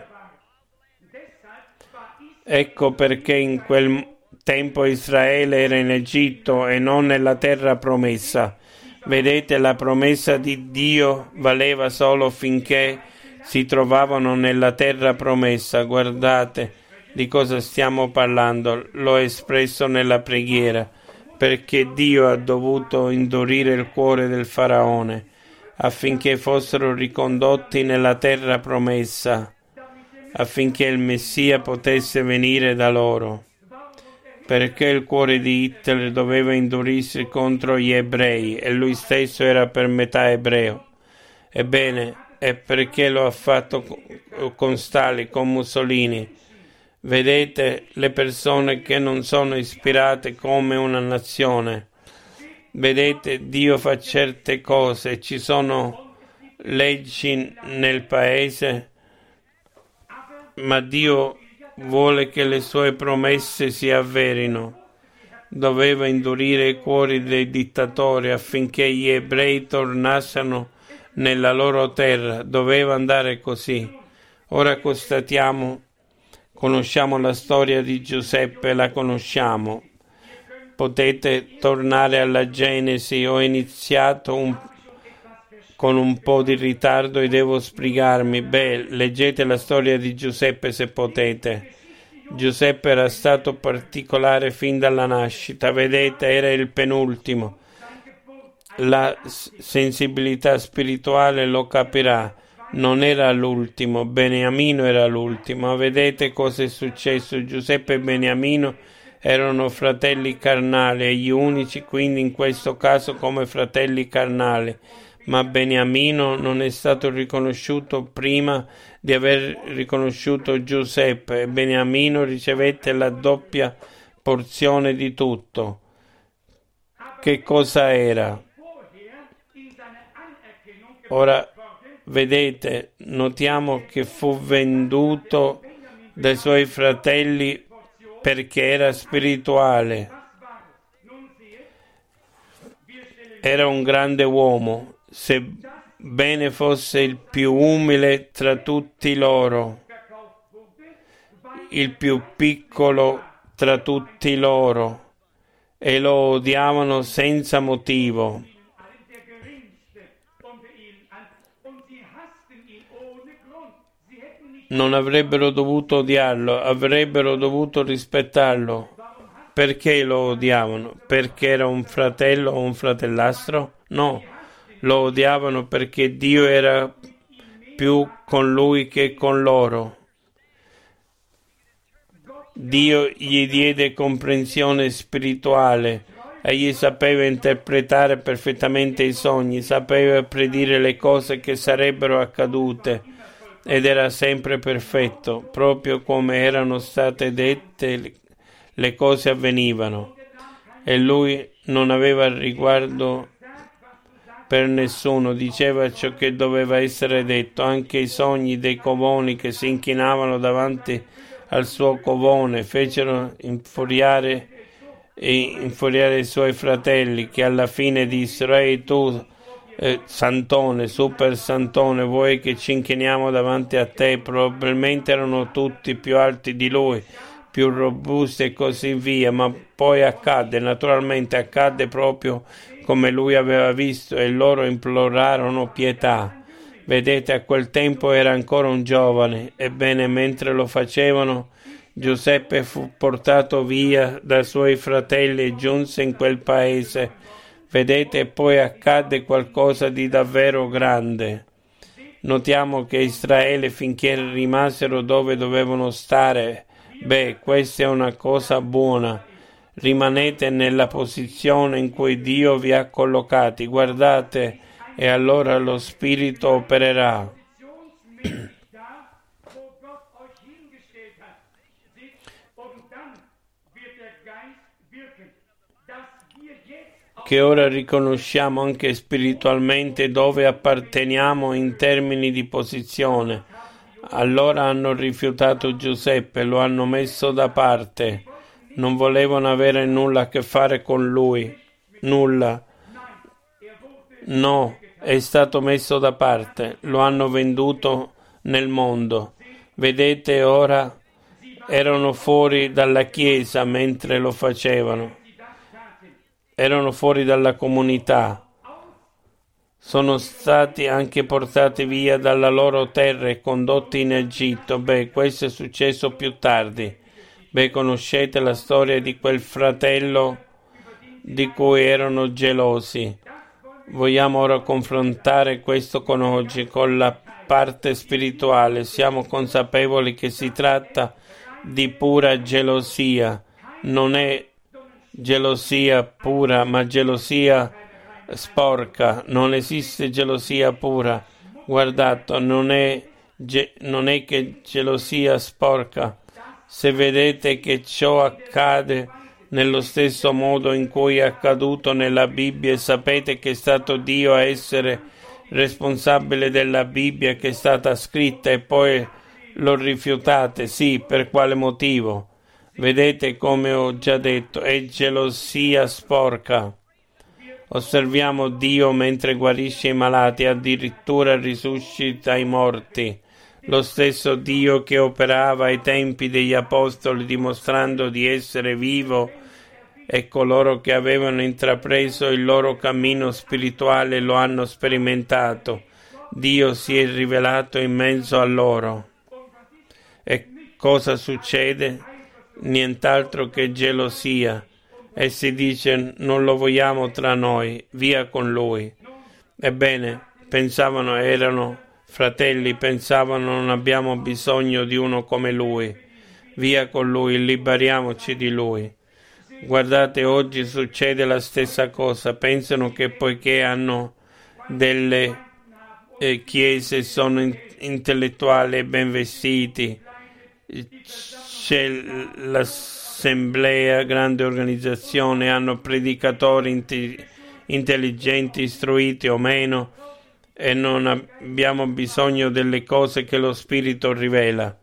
Ecco perché in quel tempo Israele era in Egitto e non nella terra promessa. Vedete, la promessa di Dio valeva solo finché si trovavano nella terra promessa. Guardate di cosa stiamo parlando. L'ho espresso nella preghiera, perché Dio ha dovuto indurire il cuore del faraone affinché fossero ricondotti nella terra promessa, affinché il Messia potesse venire da loro. Perché il cuore di Hitler doveva indurirsi contro gli ebrei e lui stesso era per metà ebreo? Ebbene, è perché lo ha fatto con Stalin, con Mussolini. Vedete, le persone che non sono ispirate come una nazione. Vedete, Dio fa certe cose, ci sono leggi nel paese, ma Dio vuole che le sue promesse si avverino. Doveva indurire i cuori dei dittatori affinché gli ebrei tornassero nella loro terra. Doveva andare così. Ora conosciamo la storia di Giuseppe, la conosciamo. Potete tornare alla Genesi. Ho iniziato con un po' di ritardo e devo spiegarmi. Leggete la storia di Giuseppe se potete. Giuseppe era stato particolare fin dalla nascita. Vedete, era il penultimo. La sensibilità spirituale lo capirà. Non era l'ultimo, Beniamino era l'ultimo. Ma vedete cosa è successo? Giuseppe e Beniamino erano fratelli carnali e gli unici, quindi in questo caso come fratelli carnali. Ma Beniamino non è stato riconosciuto prima di aver riconosciuto Giuseppe, e Beniamino ricevette la doppia porzione di tutto. Che cosa era? Ora, vedete, notiamo che fu venduto dai suoi fratelli perché era spirituale. Era un grande uomo, sebbene fosse il più umile tra tutti loro, il più piccolo tra tutti loro, e lo odiavano senza motivo. Non avrebbero dovuto odiarlo, avrebbero dovuto rispettarlo. Perché lo odiavano? Perché era un fratello o un fratellastro? No, lo odiavano perché Dio era più con lui che con loro. Dio gli diede comprensione spirituale, egli sapeva interpretare perfettamente i sogni, sapeva predire le cose che sarebbero accadute ed era sempre perfetto, proprio come erano state dette le cose avvenivano, e lui non aveva riguardo per nessuno, diceva ciò che doveva essere detto. Anche i sogni dei covoni che si inchinavano davanti al suo covone fecero infuriare i suoi fratelli, che alla fine dissero: ehi tu, santone, super santone, vuoi che ci inchiniamo davanti a te? Probabilmente erano tutti più alti di lui, più robusti e così via, ma poi naturalmente accadde proprio come lui aveva visto, e loro implorarono pietà. Vedete, a quel tempo era ancora un giovane. Ebbene, mentre lo facevano, Giuseppe fu portato via dai suoi fratelli e giunse in quel paese. Vedete, poi accadde qualcosa di davvero grande. Notiamo che Israele, finché rimasero dove dovevano stare, questa è una cosa buona. Rimanete nella posizione in cui Dio vi ha collocati. Guardate, e allora lo Spirito opererà. Che ora riconosciamo anche spiritualmente dove apparteniamo in termini di posizione. Allora hanno rifiutato Giuseppe, lo hanno messo da parte. Non volevano avere nulla a che fare con lui. Nulla. No, è stato messo da parte. Lo hanno venduto nel mondo. Vedete, ora erano fuori dalla Chiesa mentre lo facevano. Erano fuori dalla comunità. Sono stati anche portati via dalla loro terra e condotti in Egitto. Questo è successo più tardi. Conoscete la storia di quel fratello di cui erano gelosi. Vogliamo ora confrontare questo con oggi, con la parte spirituale. Siamo consapevoli che si tratta di pura gelosia. Non è gelosia pura, ma gelosia sporca. Non esiste gelosia pura. Guardate, non è che gelosia sporca. Se vedete che ciò accade nello stesso modo in cui è accaduto nella Bibbia e sapete che è stato Dio a essere responsabile della Bibbia che è stata scritta e poi lo rifiutate, sì, per quale motivo? Vedete, come ho già detto, è gelosia sporca. Osserviamo Dio mentre guarisce i malati, addirittura risuscita i morti. Lo stesso Dio che operava ai tempi degli Apostoli dimostrando di essere vivo e coloro che avevano intrapreso il loro cammino spirituale lo hanno sperimentato. Dio si è rivelato in mezzo a loro. E cosa succede? Nient'altro che gelosia. E si dice: non lo vogliamo tra noi, via con lui. Ebbene, pensavano erano fratelli, pensavano non abbiamo bisogno di uno come lui. Via con lui, liberiamoci di lui. Guardate, oggi succede la stessa cosa. Pensano che poiché hanno delle chiese, sono intellettuali e ben vestiti, c'è l'assemblea, grande organizzazione, hanno predicatori intelligenti, istruiti o meno, e non abbiamo bisogno delle cose che lo Spirito rivela.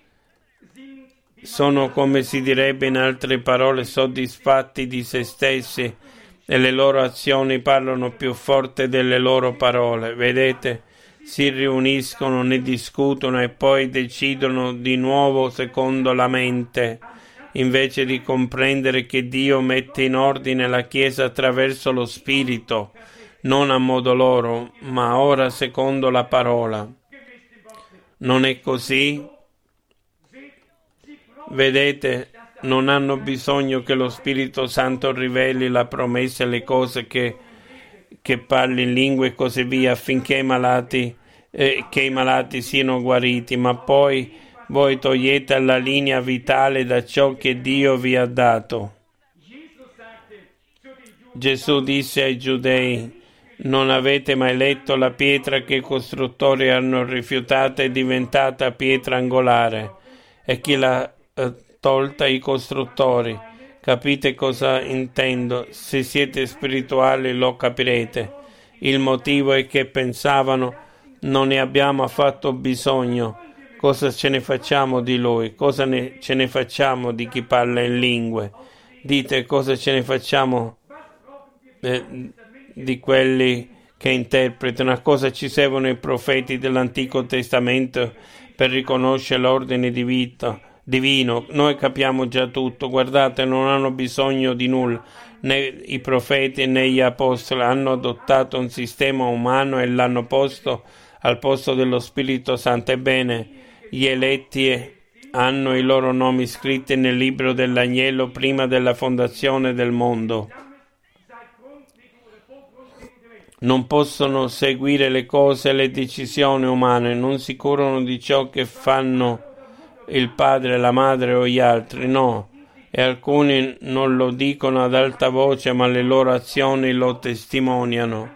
Sono, come si direbbe in altre parole, soddisfatti di se stessi e le loro azioni parlano più forte delle loro parole. Vedete? Si riuniscono, ne discutono e poi decidono di nuovo secondo la mente, invece di comprendere che Dio mette in ordine la Chiesa attraverso lo Spirito, non a modo loro, ma ora secondo la parola. Non è così? Vedete, non hanno bisogno che lo Spirito Santo riveli la promessa e le cose che parli in lingue e così via affinché i malati siano guariti, ma poi voi togliete la linea vitale da ciò che Dio vi ha dato. Gesù disse ai Giudei: non avete mai letto la pietra che i costruttori hanno rifiutata è diventata pietra angolare, e chi l'ha tolta? I costruttori. Capite cosa intendo? Se siete spirituali lo capirete. Il motivo è che pensavano: non ne abbiamo affatto bisogno. Cosa ce ne facciamo di lui? Ce ne facciamo di chi parla in lingue? Dite, cosa ce ne facciamo di quelli che interpretano? A cosa ci servono i profeti dell'Antico Testamento per riconoscere l'ordine di vita divino? Noi capiamo già tutto. Guardate, non hanno bisogno di nulla. Né i profeti né gli apostoli hanno adottato un sistema umano e l'hanno posto al posto dello Spirito Santo. Ebbene, gli eletti hanno i loro nomi scritti nel libro dell'agnello prima della fondazione del mondo. non possono seguire le cose e le decisioni umane, non si curano di ciò che fanno il padre, la madre o gli altri, no. E alcuni non lo dicono ad alta voce, ma le loro azioni lo testimoniano,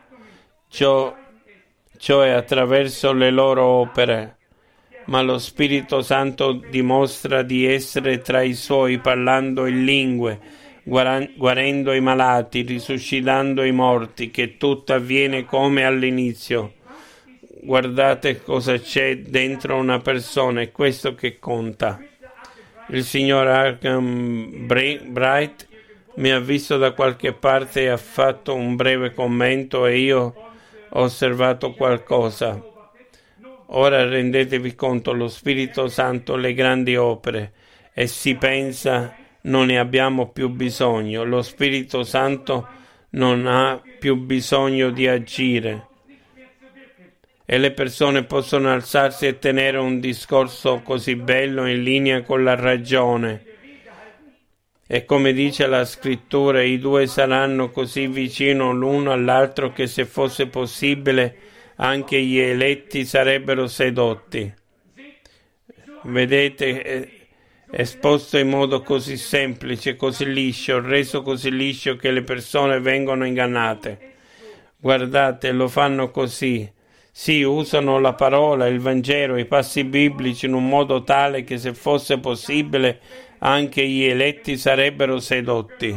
cioè attraverso le loro opere. Ma lo Spirito Santo dimostra di essere tra i suoi, parlando in lingue, guarendo i malati, risuscitando i morti, che tutto avviene come all'inizio. Guardate cosa c'è dentro una persona, è questo che conta. Il signor Arkham Bright mi ha visto da qualche parte e ha fatto un breve commento e io ho osservato qualcosa. Ora rendetevi conto, lo Spirito Santo, le grandi opere, e si pensa non ne abbiamo più bisogno. Lo Spirito Santo non ha più bisogno di agire. E le persone possono alzarsi e tenere un discorso così bello in linea con la ragione. E come dice la scrittura, i due saranno così vicino l'uno all'altro che se fosse possibile anche gli eletti sarebbero sedotti. Vedete, è esposto in modo così semplice, così liscio, reso così liscio che le persone vengono ingannate. Guardate, lo fanno così. Sì, usano la parola, il Vangelo, i passi biblici in un modo tale che se fosse possibile anche gli eletti sarebbero sedotti.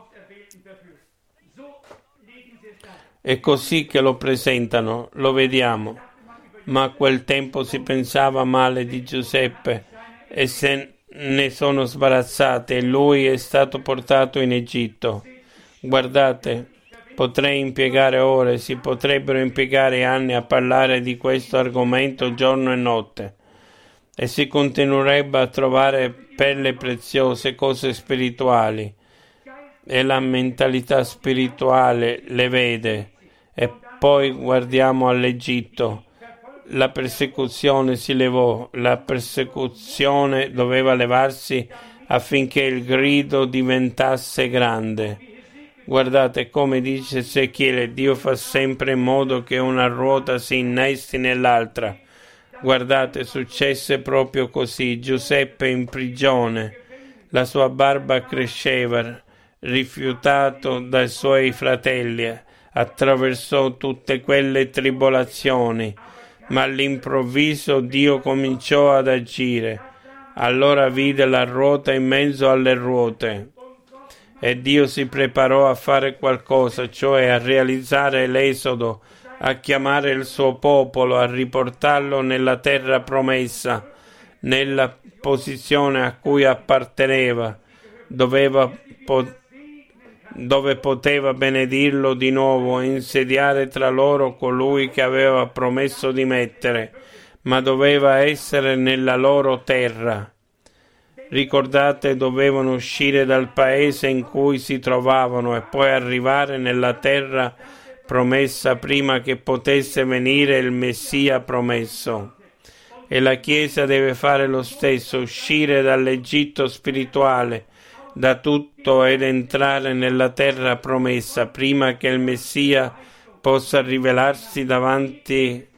È così che lo presentano, lo vediamo. Ma a quel tempo si pensava male di Giuseppe e se ne sono sbarazzati e lui è stato portato in Egitto. Guardate, potrei impiegare ore, si potrebbero impiegare anni a parlare di questo argomento giorno e notte. E si continuerebbe a trovare perle preziose, cose spirituali. E la mentalità spirituale le vede. E poi guardiamo all'Egitto. La persecuzione si levò, la persecuzione doveva levarsi affinché il grido diventasse grande. Guardate come dice Ezechiele, Dio fa sempre in modo che una ruota si innesti nell'altra. Guardate, successe proprio così. Giuseppe in prigione, la sua barba cresceva, rifiutato dai suoi fratelli, attraversò tutte quelle tribolazioni, ma all'improvviso Dio cominciò ad agire. Allora vide la ruota in mezzo alle ruote. E Dio si preparò a fare qualcosa, cioè a realizzare l'esodo, a chiamare il suo popolo, a riportarlo nella terra promessa, nella posizione a cui apparteneva, dove poteva benedirlo di nuovo e insediare tra loro colui che aveva promesso di mettere, ma doveva essere nella loro terra. Ricordate, dovevano uscire dal paese in cui si trovavano e poi arrivare nella terra promessa prima che potesse venire il Messia promesso. E la Chiesa deve fare lo stesso, uscire dall'Egitto spirituale, da tutto, ed entrare nella terra promessa prima che il Messia possa rivelarsi davanti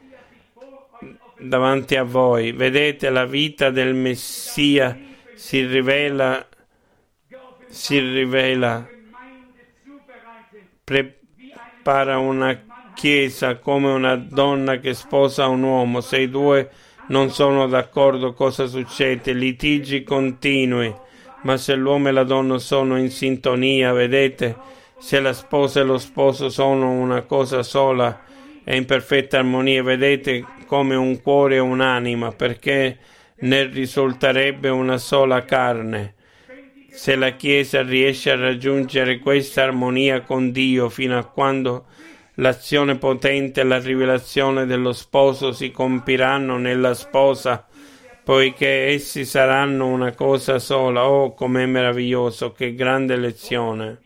a voi. Vedete, la vita del Messia si rivela, prepara una chiesa come una donna che sposa un uomo. Se i due non sono d'accordo, cosa succede? Litigi continui. Ma se l'uomo e la donna sono in sintonia, vedete, se la sposa e lo sposo sono una cosa sola e in perfetta armonia, vedete, come un cuore e un'anima, perché ne risulterebbe una sola carne. Se la Chiesa riesce a raggiungere questa armonia con Dio fino a quando l'azione potente e la rivelazione dello sposo si compiranno nella sposa, poiché essi saranno una cosa sola. Oh, com'è meraviglioso, che grande lezione!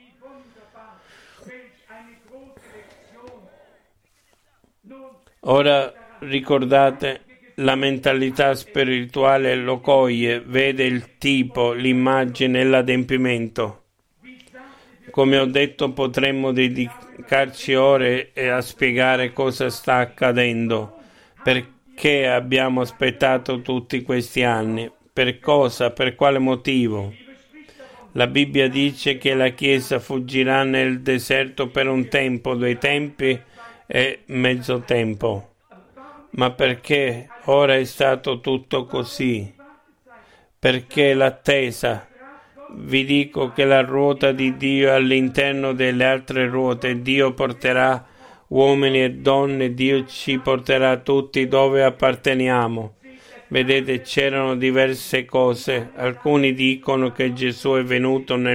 Ora ricordate, la mentalità spirituale lo coglie, vede il tipo, l'immagine e l'adempimento. Come ho detto, potremmo dedicarci ore a spiegare cosa sta accadendo. Perché abbiamo aspettato tutti questi anni? Per cosa? Per quale motivo? La Bibbia dice che la Chiesa fuggirà nel deserto per un tempo, 2 tempi e mezzo tempo. Ma perché ora è stato tutto così? Perché l'attesa. Vi dico che la ruota di Dio è all'interno delle altre ruote. Dio porterà uomini e donne, Dio ci porterà tutti dove apparteniamo. Vedete, c'erano diverse cose. Alcuni dicono che Gesù è venuto nel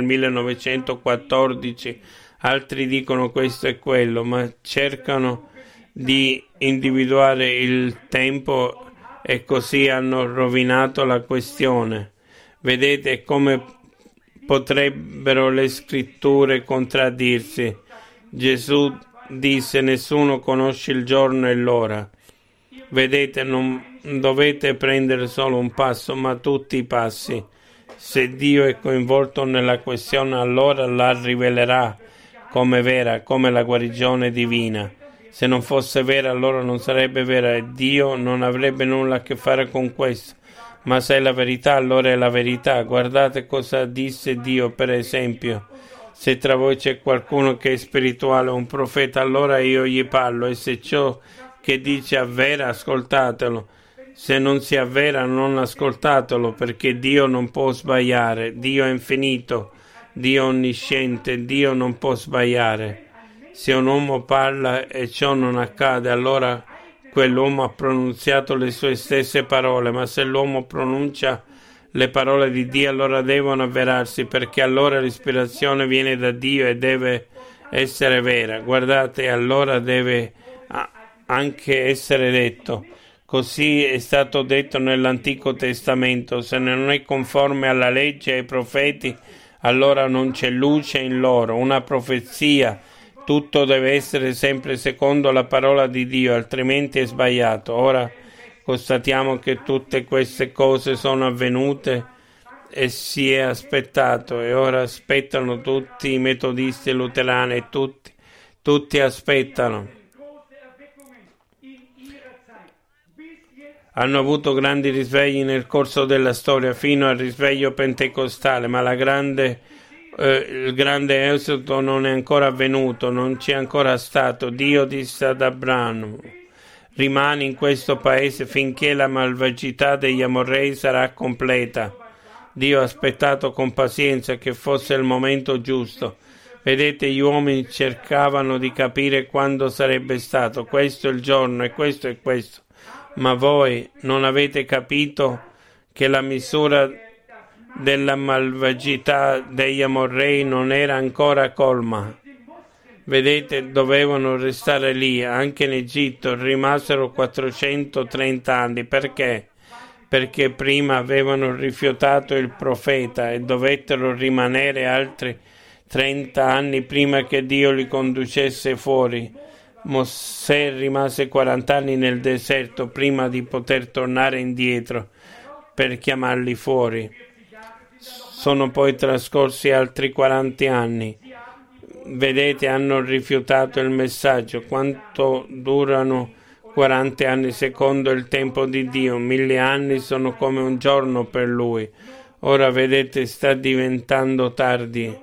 1914, altri dicono questo e quello, ma cercano di individuare il tempo e così hanno rovinato la questione. Vedete come potrebbero le scritture contraddirsi. Gesù disse: nessuno conosce il giorno e l'ora. Vedete, non dovete prendere solo un passo, ma tutti i passi. Se Dio è coinvolto nella questione, allora la rivelerà come vera, come la guarigione divina. Se non fosse vera, allora non sarebbe vera e Dio non avrebbe nulla a che fare con questo. Ma se è la verità, allora è la verità. Guardate cosa disse Dio, per esempio. Se tra voi c'è qualcuno che è spirituale o un profeta, allora io gli parlo, e se ciò che dice avvera, ascoltatelo. Se non si avvera, non ascoltatelo, perché Dio non può sbagliare. Dio è infinito, Dio è onnisciente, Dio non può sbagliare. Se un uomo parla e ciò non accade, allora quell'uomo ha pronunziato le sue stesse parole, ma se l'uomo pronuncia le parole di Dio, allora devono avverarsi, perché allora l'ispirazione viene da Dio e deve essere vera. Guardate, allora deve anche essere detto. Così è stato detto nell'Antico Testamento: se non è conforme alla legge e ai profeti, allora non c'è luce in loro. Una profezia. Tutto deve essere sempre secondo la parola di Dio, altrimenti è sbagliato. Ora constatiamo che tutte queste cose sono avvenute e si è aspettato, e ora aspettano tutti i metodisti e luterani, tutti aspettano. Hanno avuto grandi risvegli nel corso della storia, fino al risveglio pentecostale, ma il grande esodo non è ancora avvenuto, non c'è ancora stato. Dio disse ad Abramo: rimani in questo paese finché la malvagità degli Amorrei sarà completa. Dio ha aspettato con pazienza che fosse il momento giusto. Vedete, gli uomini cercavano di capire quando sarebbe stato. Questo è il giorno e questo è questo. Ma voi non avete capito che la misura della malvagità degli Amorrei non era ancora colma. Vedete, dovevano restare lì. Anche in Egitto rimasero 430 anni. Perché? Perché prima avevano rifiutato il profeta e dovettero rimanere altri 30 anni prima che Dio li conducesse fuori. Mosè rimase 40 anni nel deserto prima di poter tornare indietro per chiamarli fuori. Sono poi trascorsi altri 40 anni. Vedete, hanno rifiutato il messaggio. Quanto durano 40 anni secondo il tempo di Dio? 1000 anni sono come un giorno per Lui. Ora vedete, sta diventando tardi.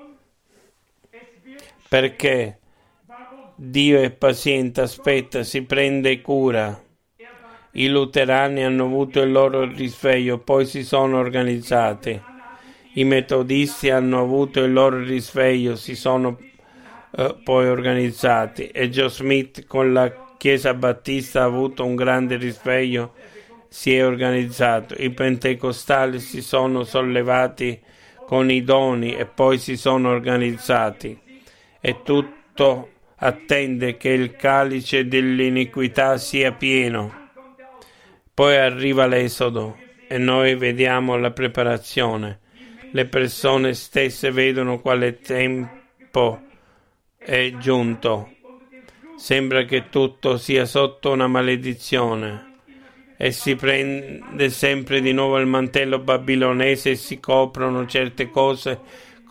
Perché? Dio è paziente, aspetta, si prende cura. I luterani hanno avuto il loro risveglio, poi si sono organizzati. I metodisti hanno avuto il loro risveglio, si sono poi organizzati. E Joe Smith con la Chiesa Battista ha avuto un grande risveglio, si è organizzato. I pentecostali si sono sollevati con i doni e poi si sono organizzati. E tutto attende che il calice dell'iniquità sia pieno. Poi arriva l'esodo e noi vediamo la preparazione. Le persone stesse vedono quale tempo è giunto. Sembra che tutto sia sotto una maledizione e si prende sempre di nuovo il mantello babilonese e si coprono certe cose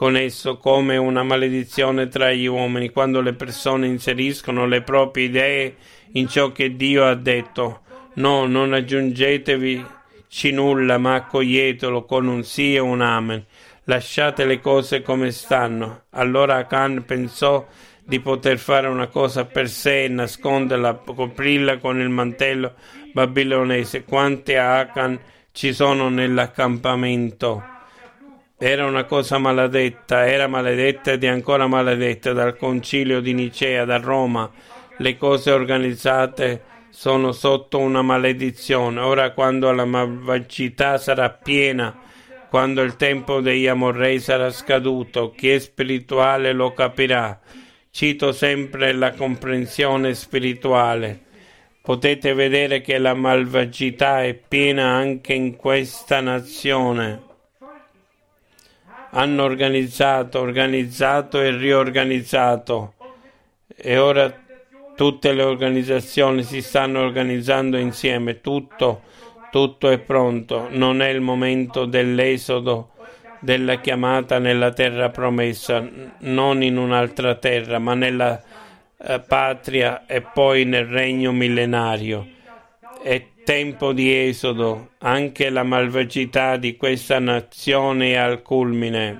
con esso come una maledizione tra gli uomini quando le persone inseriscono le proprie idee in ciò che Dio ha detto. No, non aggiungetevici nulla, ma accoglietelo con un sì e un amen. Lasciate le cose come stanno. Allora Achan pensò di poter fare una cosa per sé e nasconderla, coprirla con il mantello babilonese. Quanti Achan ci sono nell'accampamento? Era una cosa maledetta, era maledetta ed è ancora maledetta dal concilio di Nicea, da Roma. Le cose organizzate sono sotto una maledizione. Ora, quando la malvagità sarà piena, quando il tempo degli Amorrei sarà scaduto, chi è spirituale lo capirà. Cito sempre la comprensione spirituale. Potete vedere che la malvagità è piena anche in questa nazione. Hanno organizzato e riorganizzato, e ora tutte le organizzazioni si stanno organizzando insieme. Tutto è pronto. Non è il momento dell'esodo, della chiamata nella terra promessa, non in un'altra terra, ma nella patria e poi nel regno millenario. È tempo di esodo. Anche la malvagità di questa nazione è al culmine.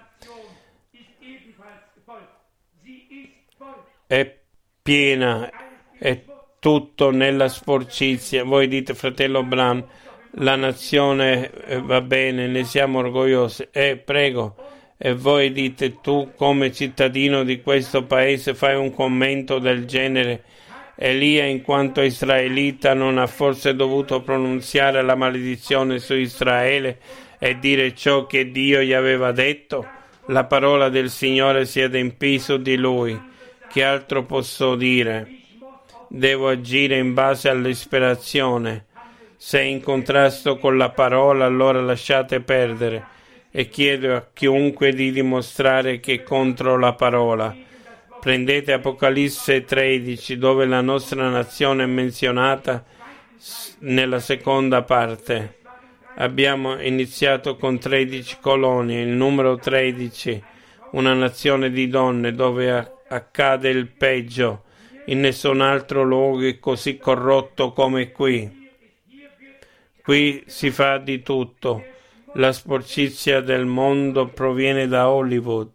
È piena, è tutto nella sporcizia. Voi dite, fratello Bram, la nazione va bene, ne siamo orgogliosi. Prego. E voi dite, tu come cittadino di questo paese fai un commento del genere. Elia, in quanto israelita, non ha forse dovuto pronunziare la maledizione su Israele e dire ciò che Dio gli aveva detto? La parola del Signore si adempì su di lui. Che altro posso dire? Devo agire in base all'ispirazione. Se è in contrasto con la parola, allora lasciate perdere. E chiedo a chiunque di dimostrare che è contro la parola. Prendete Apocalisse 13, dove la nostra nazione è menzionata nella seconda parte. Abbiamo iniziato con 13 colonie, il numero 13, una nazione di donne dove accade il peggio. In nessun altro luogo è così corrotto come qui. Qui si fa di tutto. La sporcizia del mondo proviene da Hollywood.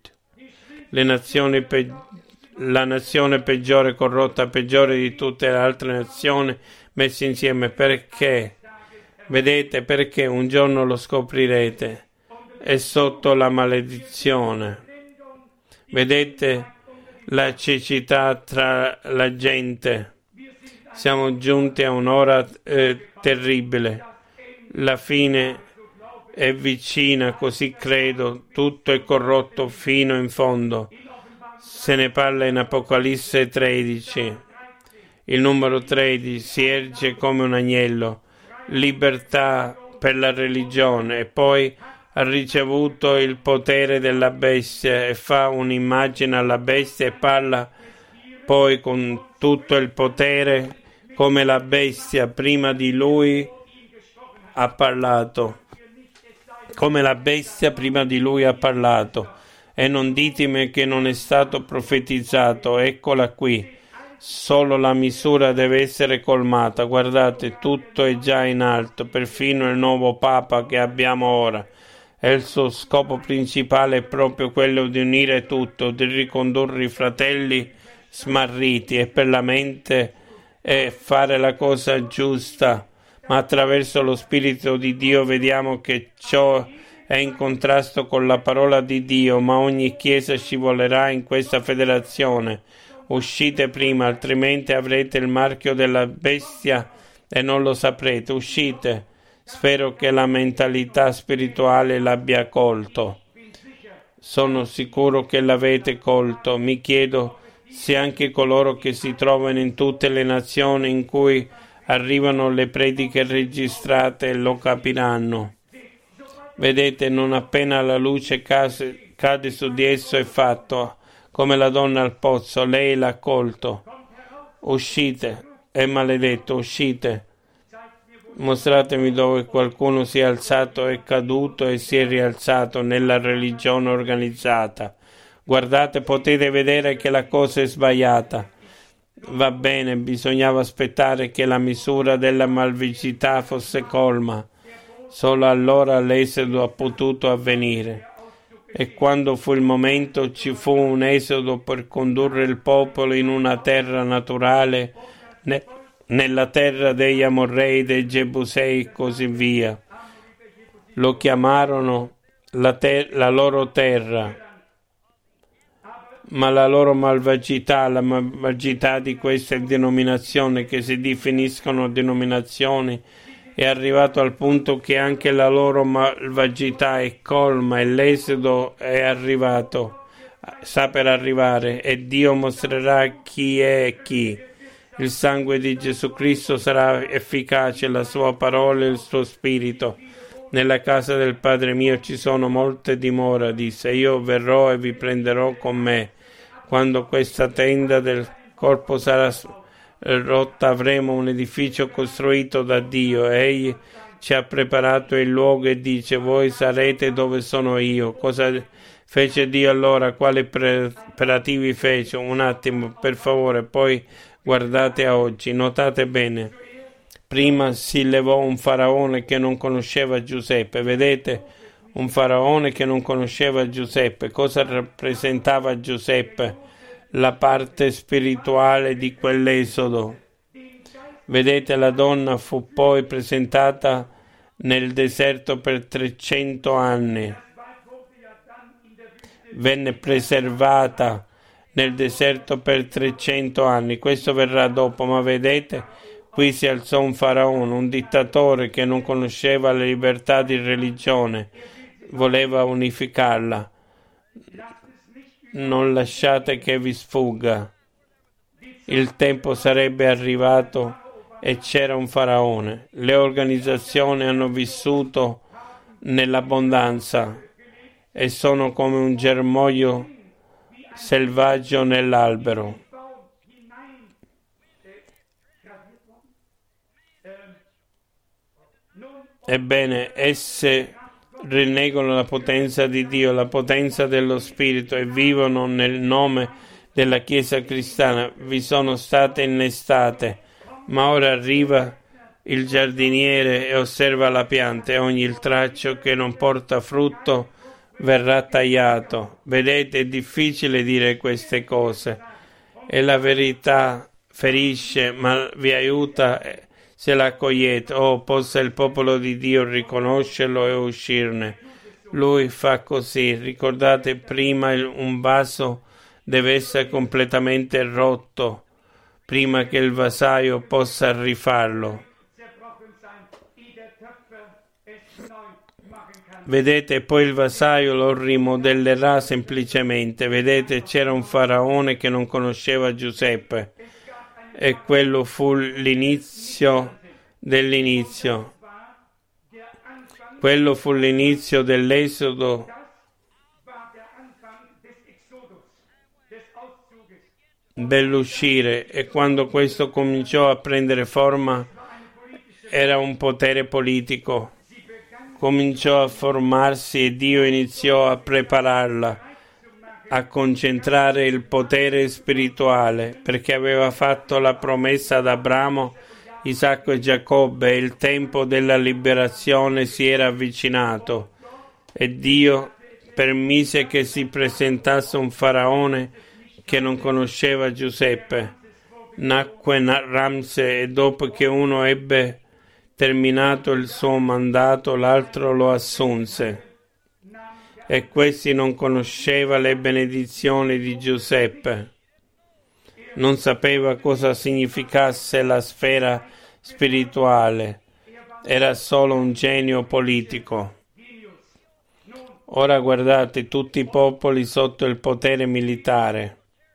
La nazione peggiore, corrotta, peggiore di tutte le altre nazioni messe insieme. Perché? Vedete, perché un giorno lo scoprirete. È sotto la maledizione. Vedete la cecità tra la gente. Siamo giunti a un'ora terribile. La fine è vicina, così credo. Tutto è corrotto fino in fondo. Se ne parla in Apocalisse 13. Il numero 13 si erge come un agnello. Libertà per la religione. E poi ha ricevuto il potere della bestia e fa un'immagine alla bestia e parla poi con tutto il potere come la bestia prima di lui ha parlato. Come la bestia prima di lui ha parlato. E non ditemi che non è stato profetizzato. Eccola qui. Solo la misura deve essere colmata. Guardate, tutto è già in alto, perfino il nuovo Papa che abbiamo ora. E il suo scopo principale è proprio quello di unire tutto, di ricondurre i fratelli smarriti e per la mente e fare la cosa giusta. Ma attraverso lo Spirito di Dio vediamo che ciò è in contrasto con la parola di Dio, ma ogni chiesa scivolerà in questa federazione. Uscite prima, altrimenti avrete il marchio della bestia e non lo saprete. Uscite. Spero che la mentalità spirituale l'abbia colto. Sono sicuro che l'avete colto. Mi chiedo se anche coloro che si trovano in tutte le nazioni in cui arrivano le prediche registrate lo capiranno. Vedete, non appena la luce cade su di esso è fatto, come la donna al pozzo, lei l'ha colto. Uscite, è maledetto, uscite. Mostratemi dove qualcuno si è alzato, è caduto e si è rialzato nella religione organizzata. Guardate, potete vedere che la cosa è sbagliata. Va bene, bisognava aspettare che la misura della malvagità fosse colma. Solo allora l'esodo ha potuto avvenire. E quando fu il momento, ci fu un esodo per condurre il popolo in una terra naturale, nella terra degli Amorrei, dei Gebusei e così via. Lo chiamarono la loro terra, ma la loro malvagità, la malvagità di queste denominazioni che si definiscono denominazioni, è arrivato al punto che anche la loro malvagità è colma e l'esodo è arrivato, sta per arrivare, e Dio mostrerà chi è chi. Il sangue di Gesù Cristo sarà efficace, la sua parola e il suo spirito. Nella casa del Padre mio ci sono molte dimore, disse, io verrò e vi prenderò con me. Quando questa tenda del corpo sarà rotta, avremo un edificio costruito da Dio. Egli ci ha preparato il luogo e dice, voi sarete dove sono io. Cosa fece Dio allora? Quali preparativi fece? Un attimo, per favore, poi guardate a oggi, notate bene. Prima si levò un faraone che non conosceva Giuseppe, vedete? Un faraone che non conosceva Giuseppe. Cosa rappresentava Giuseppe? La parte spirituale di quell'esodo. Vedete, la donna fu poi presentata nel deserto per 300 anni. Venne preservata nel deserto per 300 anni. Questo verrà dopo, ma vedete, qui si alzò un faraone, un dittatore che non conosceva la libertà di religione, voleva unificarla. Non lasciate che vi sfugga. Il tempo sarebbe arrivato e c'era un faraone. Le organizzazioni hanno vissuto nell'abbondanza e sono come un germoglio selvaggio nell'albero. Ebbene, esse rinnegano la potenza di Dio, la potenza dello Spirito e vivono nel nome della Chiesa cristiana. Vi sono state innestate, ma ora arriva il giardiniere e osserva la pianta e ogni traccio che non porta frutto verrà tagliato. Vedete, è difficile dire queste cose e la verità ferisce, ma vi aiuta se la accogliete. Oh, possa il popolo di Dio riconoscerlo e uscirne. Lui fa così. Ricordate, prima un vaso deve essere completamente rotto prima che il vasaio possa rifarlo. Vedete, poi il vasaio lo rimodellerà semplicemente. Vedete, c'era un faraone che non conosceva Giuseppe e quello fu l'inizio dell'inizio. Quello fu l'inizio dell'esodo. Dell'uscire, e quando questo cominciò a prendere forma era un potere politico. Cominciò a formarsi e Dio iniziò a prepararla, a concentrare il potere spirituale, perché aveva fatto la promessa ad Abramo, Isacco e Giacobbe, e il tempo della liberazione si era avvicinato e Dio permise che si presentasse un faraone che non conosceva Giuseppe. Nacque Ramse e dopo che uno ebbe terminato il suo mandato, l'altro lo assunse. E questi non conosceva le benedizioni di Giuseppe. Non sapeva cosa significasse la sfera spirituale. Era solo un genio politico. Ora guardate tutti i popoli sotto il potere militare.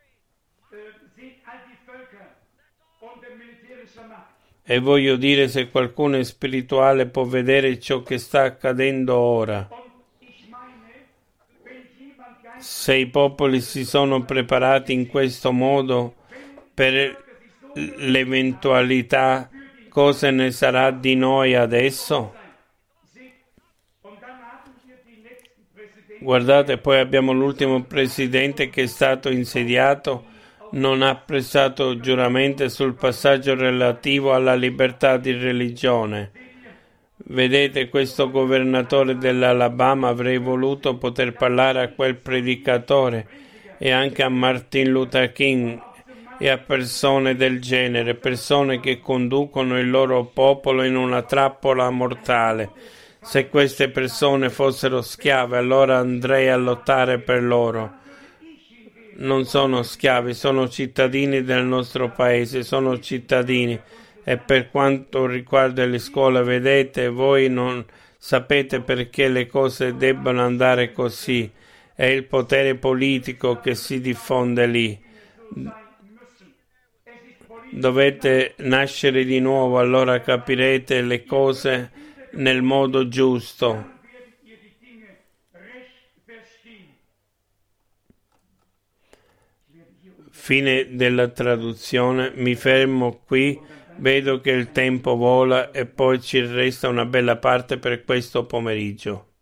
E voglio dire, se qualcuno è spirituale può vedere ciò che sta accadendo ora. Se i popoli si sono preparati in questo modo per l'eventualità, cosa ne sarà di noi adesso? Guardate, poi abbiamo l'ultimo presidente che è stato insediato, non ha prestato giuramento sul passaggio relativo alla libertà di religione. Vedete, questo governatore dell'Alabama, avrei voluto poter parlare a quel predicatore e anche a Martin Luther King e a persone del genere, persone che conducono il loro popolo in una trappola mortale. Se queste persone fossero schiave, allora andrei a lottare per loro. Non sono schiavi, sono cittadini del nostro paese, sono cittadini. E per quanto riguarda le scuole, vedete, voi non sapete perché le cose debbano andare così. È il potere politico che si diffonde lì. Dovete nascere di nuovo, allora capirete le cose nel modo giusto. Fine della traduzione. Mi fermo qui, vedo che il tempo vola e poi ci resta una bella parte per questo pomeriggio.